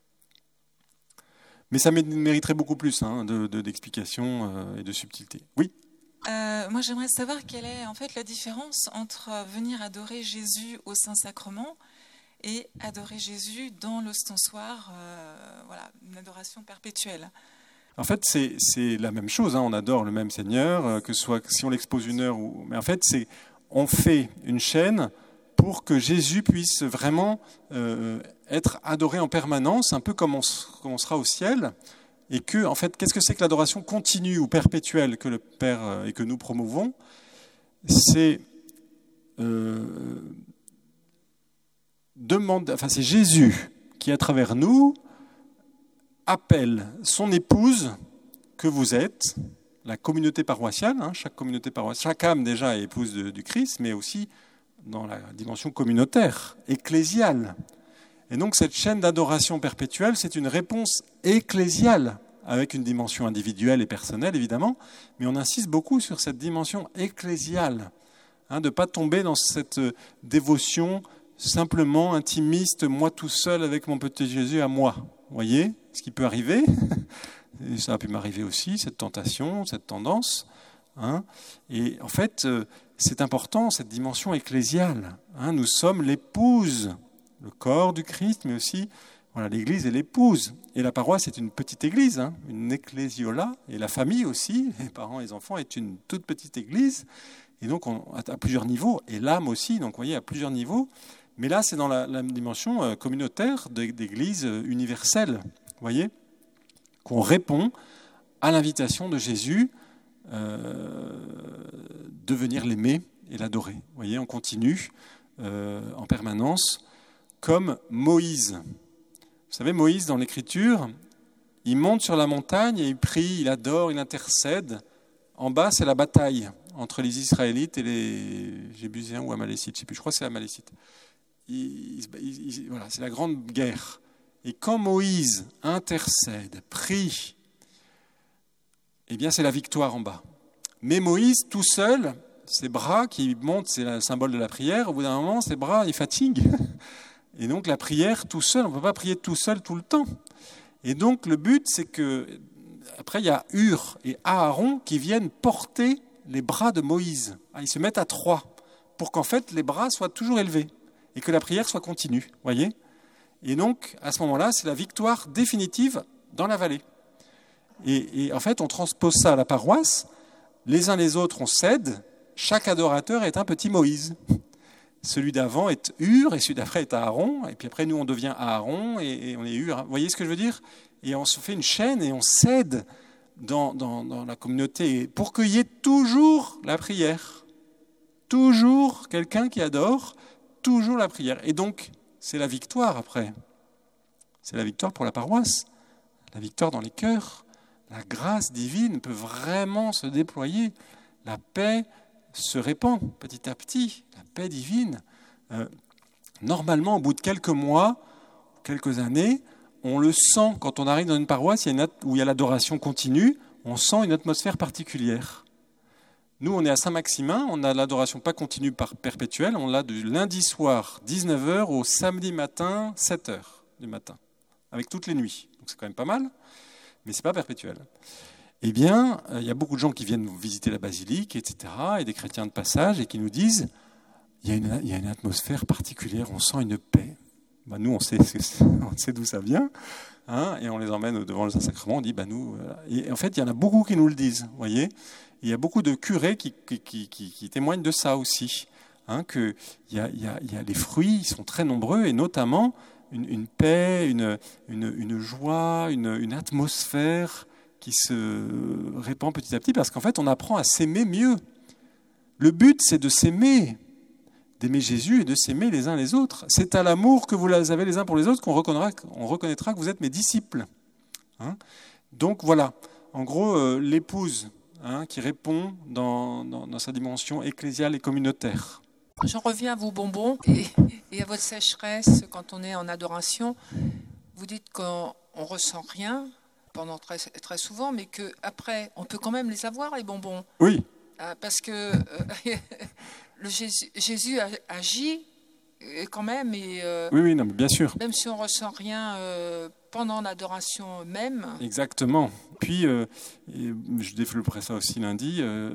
Mais ça mériterait beaucoup plus hein, de, de, d'explications euh, et de subtilité. Oui. Euh, moi, j'aimerais savoir quelle est en fait la différence entre venir adorer Jésus au Saint-Sacrement et adorer Jésus dans l'ostensoir, euh, voilà, une adoration perpétuelle. En fait, c'est, c'est la même chose. Hein. On adore le même Seigneur, que ce soit si on l'expose une heure ou. Mais en fait, c'est on fait une chaîne pour que Jésus puisse vraiment euh, être adoré en permanence, un peu comme on, comme on sera au ciel, et que, en fait, qu'est-ce que c'est que l'adoration continue ou perpétuelle que le Père et que nous promouvons ? C'est euh, demande. Enfin, c'est Jésus qui, à travers nous, appelle son épouse que vous êtes, la communauté paroissiale, hein, chaque communauté paroissiale, chaque âme déjà est épouse de, du Christ, mais aussi dans la dimension communautaire, ecclésiale. Et donc cette chaîne d'adoration perpétuelle, c'est une réponse ecclésiale, avec une dimension individuelle et personnelle évidemment, mais on insiste beaucoup sur cette dimension ecclésiale, hein, de ne pas tomber dans cette dévotion simplement intimiste, moi tout seul avec mon petit Jésus à moi. Vous voyez ce qui peut arriver, et ça a pu m'arriver aussi, cette tentation, cette tendance. Hein. Et en fait, c'est important, cette dimension ecclésiale. Hein. Nous sommes l'épouse, le corps du Christ, mais aussi voilà, l'Église est l'épouse. Et la paroisse est une petite église, hein, une ecclésiola, et la famille aussi, les parents et les enfants, est une toute petite église. Et donc, on, à plusieurs niveaux, et l'âme aussi, donc vous voyez, à plusieurs niveaux. Mais là, c'est dans la, la dimension communautaire d'église universelle, vous voyez, qu'on répond à l'invitation de Jésus euh, de venir l'aimer et l'adorer. Vous voyez, on continue euh, en permanence, comme Moïse. Vous savez, Moïse, dans l'Écriture, il monte sur la montagne et il prie, il adore, il intercède. En bas, c'est la bataille entre les Israélites et les Jébuséens ou Amalécites, je ne sais plus, je crois que c'est Amalécites. Il, il, il, voilà, c'est la grande guerre. Et quand Moïse intercède, prie, eh bien c'est la victoire en bas. Mais Moïse, tout seul, ses bras qui montent, c'est le symbole de la prière, au bout d'un moment, ses bras, ils fatiguent. Et donc la prière, tout seul, on ne peut pas prier tout seul tout le temps. Et donc le but, c'est que, après, il y a Hur et Aaron qui viennent porter les bras de Moïse. Ils se mettent à trois. pour qu'en fait les bras soient toujours élevés et que la prière soit continue, voyez. Et donc, à ce moment-là, c'est la victoire définitive dans la vallée. Et, et en fait, on transpose ça à la paroisse. Les uns les autres, on cède. Chaque adorateur est un petit Moïse. Celui d'avant est Hur et celui d'après est Aaron. Et puis après, nous, on devient Aaron et, et on est Hur. Vous voyez ce que je veux dire? Et on se fait une chaîne et on cède dans, dans, dans la communauté pour qu'il y ait toujours la prière. Toujours quelqu'un qui adore, toujours la prière. Et donc, c'est la victoire après. C'est la victoire pour la paroisse. La victoire dans les cœurs. La grâce divine peut vraiment se déployer. La paix se répand petit à petit. La paix divine. Euh, normalement, au bout de quelques mois, quelques années, on le sent quand on arrive dans une paroisse il y a une, où il y a l'adoration continue, on sent une atmosphère particulière. Nous, on est à Saint-Maximin, on a l'adoration pas continue par perpétuelle, on l'a du lundi soir dix-neuf heures au samedi matin sept heures du matin, avec toutes les nuits. Donc c'est quand même pas mal, mais c'est pas perpétuel. Eh bien, il y a beaucoup de gens qui viennent visiter la basilique, et cetera, et des chrétiens de passage, et qui nous disent, il y a une, il y a une atmosphère particulière, on sent une paix. Ben nous, on sait, on sait d'où ça vient, hein, et on les emmène devant le Saint-Sacrement, on dit, ben nous... Et en fait, il y en a beaucoup qui nous le disent, vous voyez. Il y a beaucoup de curés qui, qui, qui, qui, qui témoignent de ça aussi, hein, que il y a, il y a, il y a les fruits, ils sont très nombreux, et notamment une, une paix, une, une, une joie, une, une atmosphère qui se répand petit à petit, parce qu'en fait, on apprend à s'aimer mieux. Le but, c'est de s'aimer, d'aimer Jésus et de s'aimer les uns les autres. C'est à l'amour que vous avez les uns pour les autres qu'on reconnaîtra, on reconnaîtra que vous êtes mes disciples. Hein, donc voilà, en gros, euh, l'épouse hein, qui répond dans, dans, dans sa dimension ecclésiale et communautaire. J'en reviens à vos bonbons et, et à votre sécheresse quand on est en adoration. Vous dites qu'on ne ressent rien pendant très, très souvent, mais qu'après, on peut quand même les avoir, les bonbons. Oui. Euh, parce que euh, le Jésus, Jésus agit quand même. Et, euh, oui, oui, non, mais bien sûr. Même si on ne ressent rien euh, pendant l'adoration même. Exactement. Puis, euh, je développerai ça aussi lundi, euh,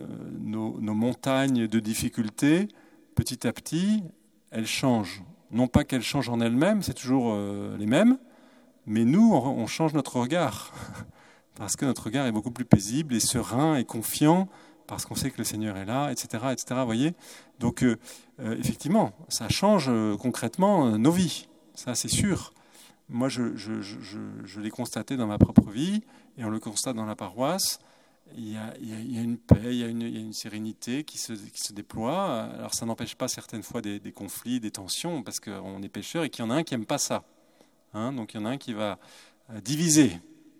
nos, nos montagnes de difficultés, petit à petit, elles changent. Non pas qu'elles changent en elles-mêmes, c'est toujours euh, les mêmes, mais nous, on, on change notre regard. Parce que notre regard est beaucoup plus paisible et serein et confiant, parce qu'on sait que le Seigneur est là, et cetera, et cetera. Voyez. Donc, euh, euh, effectivement, ça change euh, concrètement euh, nos vies. Ça, c'est sûr. Moi, je, je, je, je l'ai constaté dans ma propre vie, et on le constate dans la paroisse. Il y a, il y a, il y a une paix, il y a une, il y a une sérénité qui se, qui se déploie. Alors, ça n'empêche pas certaines fois des, des conflits, des tensions, parce qu'on est pécheurs et qu'il y en a un qui n'aime pas ça. Hein, donc, il y en a un qui va euh, diviser.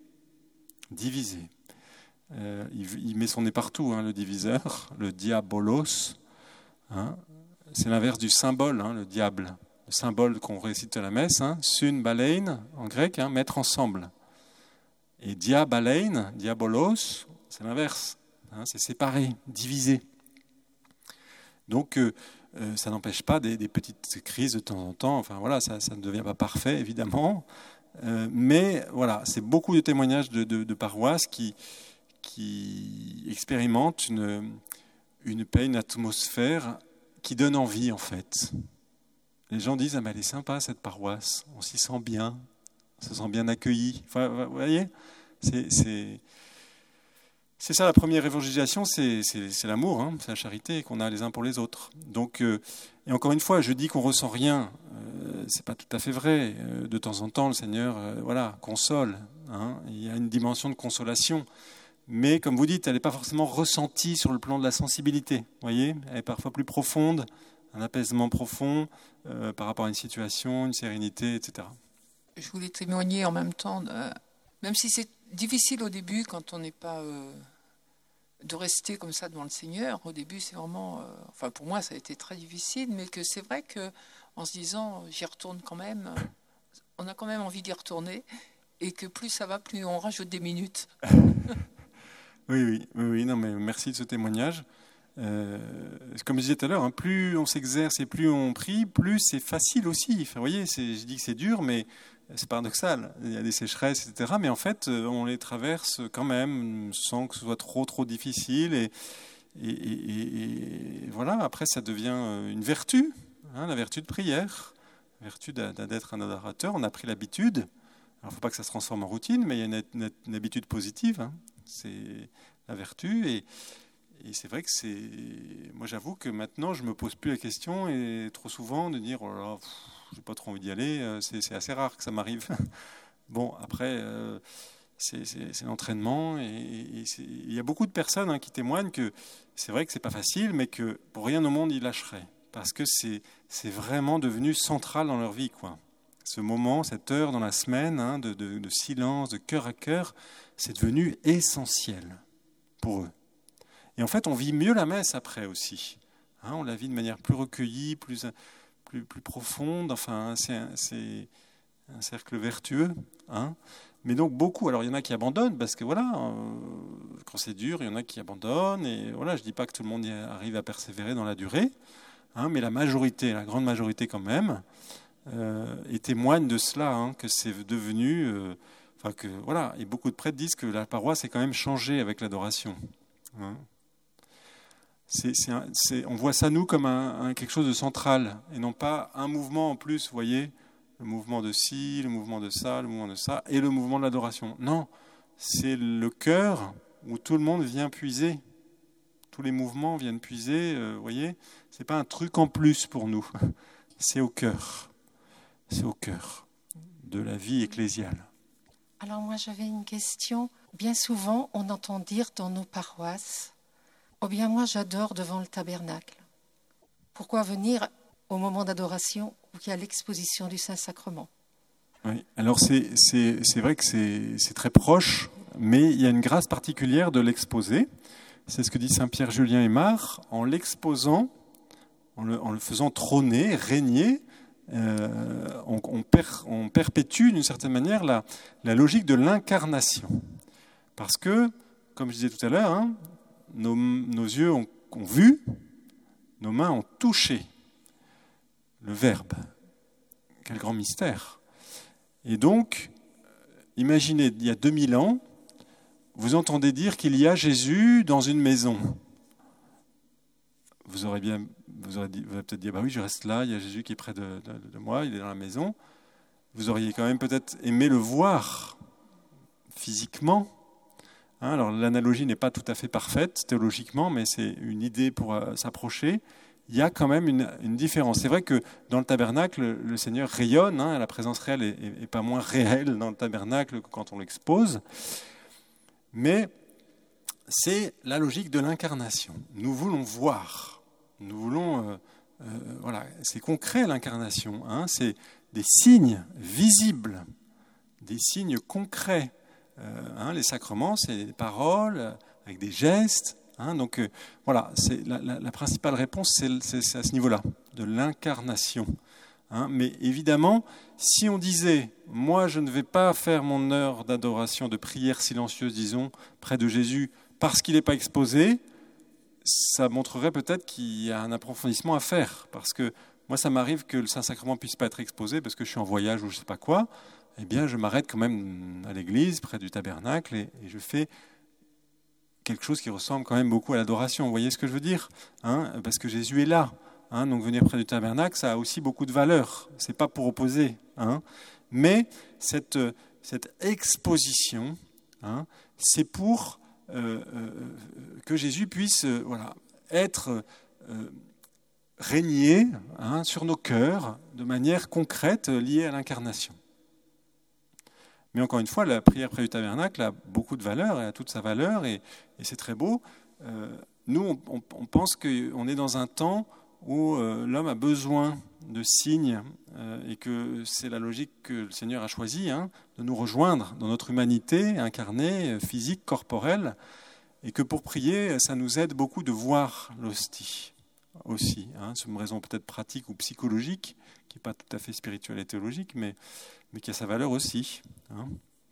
Diviser. Euh, il, il met son nez partout, hein, le diviseur, le diabolos. Hein, c'est l'inverse du symbole, hein, le diable. Le symbole qu'on récite à la messe, hein, sun balein en grec, hein, mettre ensemble. Et diabalein, diabolos, c'est l'inverse. Hein, c'est séparer, diviser. Donc, euh, euh, ça n'empêche pas des, des petites crises de temps en temps. Enfin voilà, ça, ça ne devient pas parfait, évidemment. Euh, mais voilà, c'est beaucoup de témoignages de, de, de paroisses qui qui expérimente une, une paix, une atmosphère qui donne envie, en fait. Les gens disent « Ah, mais elle est sympa, cette paroisse. On s'y sent bien. On se sent bien accueilli. » Enfin, vous voyez, c'est, c'est, c'est ça la première évangélisation, c'est, c'est, c'est l'amour, hein, c'est la charité qu'on a les uns pour les autres. Donc, euh, et encore une fois, je dis qu'on ne ressent rien. Euh, c'est pas tout à fait vrai. Euh, de temps en temps, le Seigneur euh, voilà, console. Hein, il y a une dimension de consolation. Mais comme vous dites, elle n'est pas forcément ressentie sur le plan de la sensibilité. Vous voyez, elle est parfois plus profonde, un apaisement profond euh, par rapport à une situation, une sérénité, et cetera. Je voulais témoigner en même temps, de, même si c'est difficile au début quand on n'est pas euh, de rester comme ça devant le Seigneur. Au début, c'est vraiment, euh, enfin pour moi, ça a été très difficile, mais que c'est vrai que en se disant, j'y retourne quand même, on a quand même envie d'y retourner, et que plus ça va, plus on rajoute des minutes. Oui, oui, oui, oui, non, mais merci de ce témoignage. Euh, comme je disais tout à l'heure, hein, plus on s'exerce et plus on prie, plus c'est facile aussi. Enfin, vous voyez, c'est, je dis que c'est dur, mais c'est paradoxal. Il y a des sécheresses, et cetera. Mais en fait, on les traverse quand même sans que ce soit trop, trop difficile. Et, et, et, et voilà, après ça devient une vertu, hein, la vertu de prière, la vertu d'être un adorateur. On a pris l'habitude. Alors il ne faut pas que ça se transforme en routine, mais il y a une, une, une habitude positive, hein. C'est la vertu. Et, et c'est vrai que c'est... Moi j'avoue que maintenant je ne me pose plus la question, et trop souvent de dire oh là, pff, j'ai pas trop envie d'y aller, c'est, c'est assez rare que ça m'arrive. Bon, après, euh, c'est, c'est, c'est l'entraînement, et, et c'est, il y a beaucoup de personnes hein, qui témoignent que c'est vrai que c'est pas facile, mais que pour rien au monde ils lâcheraient, parce que c'est, c'est vraiment devenu central dans leur vie, quoi. Ce moment, cette heure dans la semaine hein, de, de, de silence, de cœur à cœur, c'est devenu essentiel pour eux. Et en fait, on vit mieux la messe après aussi. Hein, on la vit de manière plus recueillie, plus, plus, plus profonde. Enfin, c'est un, c'est un cercle vertueux. Hein. Mais donc beaucoup, alors il y en a qui abandonnent parce que voilà, euh, quand c'est dur, il y en a qui abandonnent. Et voilà, je ne dis pas que tout le monde y arrive à persévérer dans la durée, hein, mais la majorité, la grande majorité quand même, euh, et témoigne de cela, hein, que c'est devenu... Euh, enfin que, voilà, et beaucoup de prêtres disent que la paroisse est quand même changée avec l'adoration. Hein. C'est, c'est un, c'est, on voit ça, nous, comme un, un, quelque chose de central, et non pas un mouvement en plus, vous voyez, le mouvement de ci, le mouvement de ça, le mouvement de ça, et le mouvement de l'adoration. Non, c'est le cœur où tout le monde vient puiser. Tous les mouvements viennent puiser, euh, vous voyez, c'est pas un truc en plus pour nous, c'est au cœur. C'est au cœur de la vie ecclésiale. Alors moi, j'avais une question. Bien souvent, on entend dire dans nos paroisses, « Oh bien, moi, j'adore devant le tabernacle. » Pourquoi venir au moment d'adoration où il y a l'exposition du Saint-Sacrement ? Oui, alors c'est, c'est, c'est vrai que c'est, c'est très proche, mais il y a une grâce particulière de l'exposer. C'est ce que dit saint Pierre Julien Aymar, en l'exposant, en le, en le faisant trôner, régner, euh, on, on, per, on perpétue d'une certaine manière la, la logique de l'incarnation. Parce que, comme je disais tout à l'heure, hein, nos, nos yeux ont, ont vu, nos mains ont touché le Verbe. Quel grand mystère. Et donc, imaginez, il y a deux mille ans, vous entendez dire qu'il y a Jésus dans une maison. Vous aurez bien, vous aurez, dit, vous aurez peut-être dit, bah oui, je reste là, il y a Jésus qui est près de, de, de moi, il est dans la maison. Vous auriez quand même peut-être aimé le voir physiquement. Hein, alors l'analogie n'est pas tout à fait parfaite théologiquement, mais c'est une idée pour euh, s'approcher. Il y a quand même une, une différence. C'est vrai que dans le tabernacle, le, le Seigneur rayonne, hein, la présence réelle est, est, est pas moins réelle dans le tabernacle que quand on l'expose. Mais c'est la logique de l'incarnation. Nous voulons voir. Nous voulons, euh, euh, voilà, c'est concret l'incarnation, hein, c'est des signes visibles, des signes concrets. Euh, hein, les sacrements, c'est des paroles avec des gestes. Hein, donc euh, voilà, c'est la, la, la principale réponse, c'est, c'est, c'est à ce niveau-là, de l'incarnation. Hein, mais évidemment, si on disait, moi je ne vais pas faire mon heure d'adoration, de prière silencieuse, disons, près de Jésus, parce qu'il n'est pas exposé, ça montrerait peut-être qu'il y a un approfondissement à faire. Parce que moi, ça m'arrive que le Saint-Sacrement ne puisse pas être exposé parce que je suis en voyage ou je ne sais pas quoi. Eh bien, je m'arrête quand même à l'église, près du tabernacle, et, et je fais quelque chose qui ressemble quand même beaucoup à l'adoration. Vous voyez ce que je veux dire, hein, parce que Jésus est là. Hein, donc venir près du tabernacle, ça a aussi beaucoup de valeur. Ce n'est pas pour opposer. Hein, mais cette, cette exposition, hein, c'est pour... Euh, euh, que Jésus puisse euh, voilà, être euh, régné hein, sur nos cœurs de manière concrète liée à l'incarnation. Mais encore une fois, la prière près du tabernacle a beaucoup de valeur et a toute sa valeur et, et c'est très beau. Euh, nous, on, on, on pense qu'on est dans un temps où euh, l'homme a besoin de signes euh, et que c'est la logique que le Seigneur a choisie, hein, de nous rejoindre dans notre humanité incarnée, physique, corporelle, et que pour prier, ça nous aide beaucoup de voir l'hostie aussi. Hein, c'est une raison peut-être pratique ou psychologique, qui n'est pas tout à fait spirituelle et théologique, mais, mais qui a sa valeur aussi. Hein.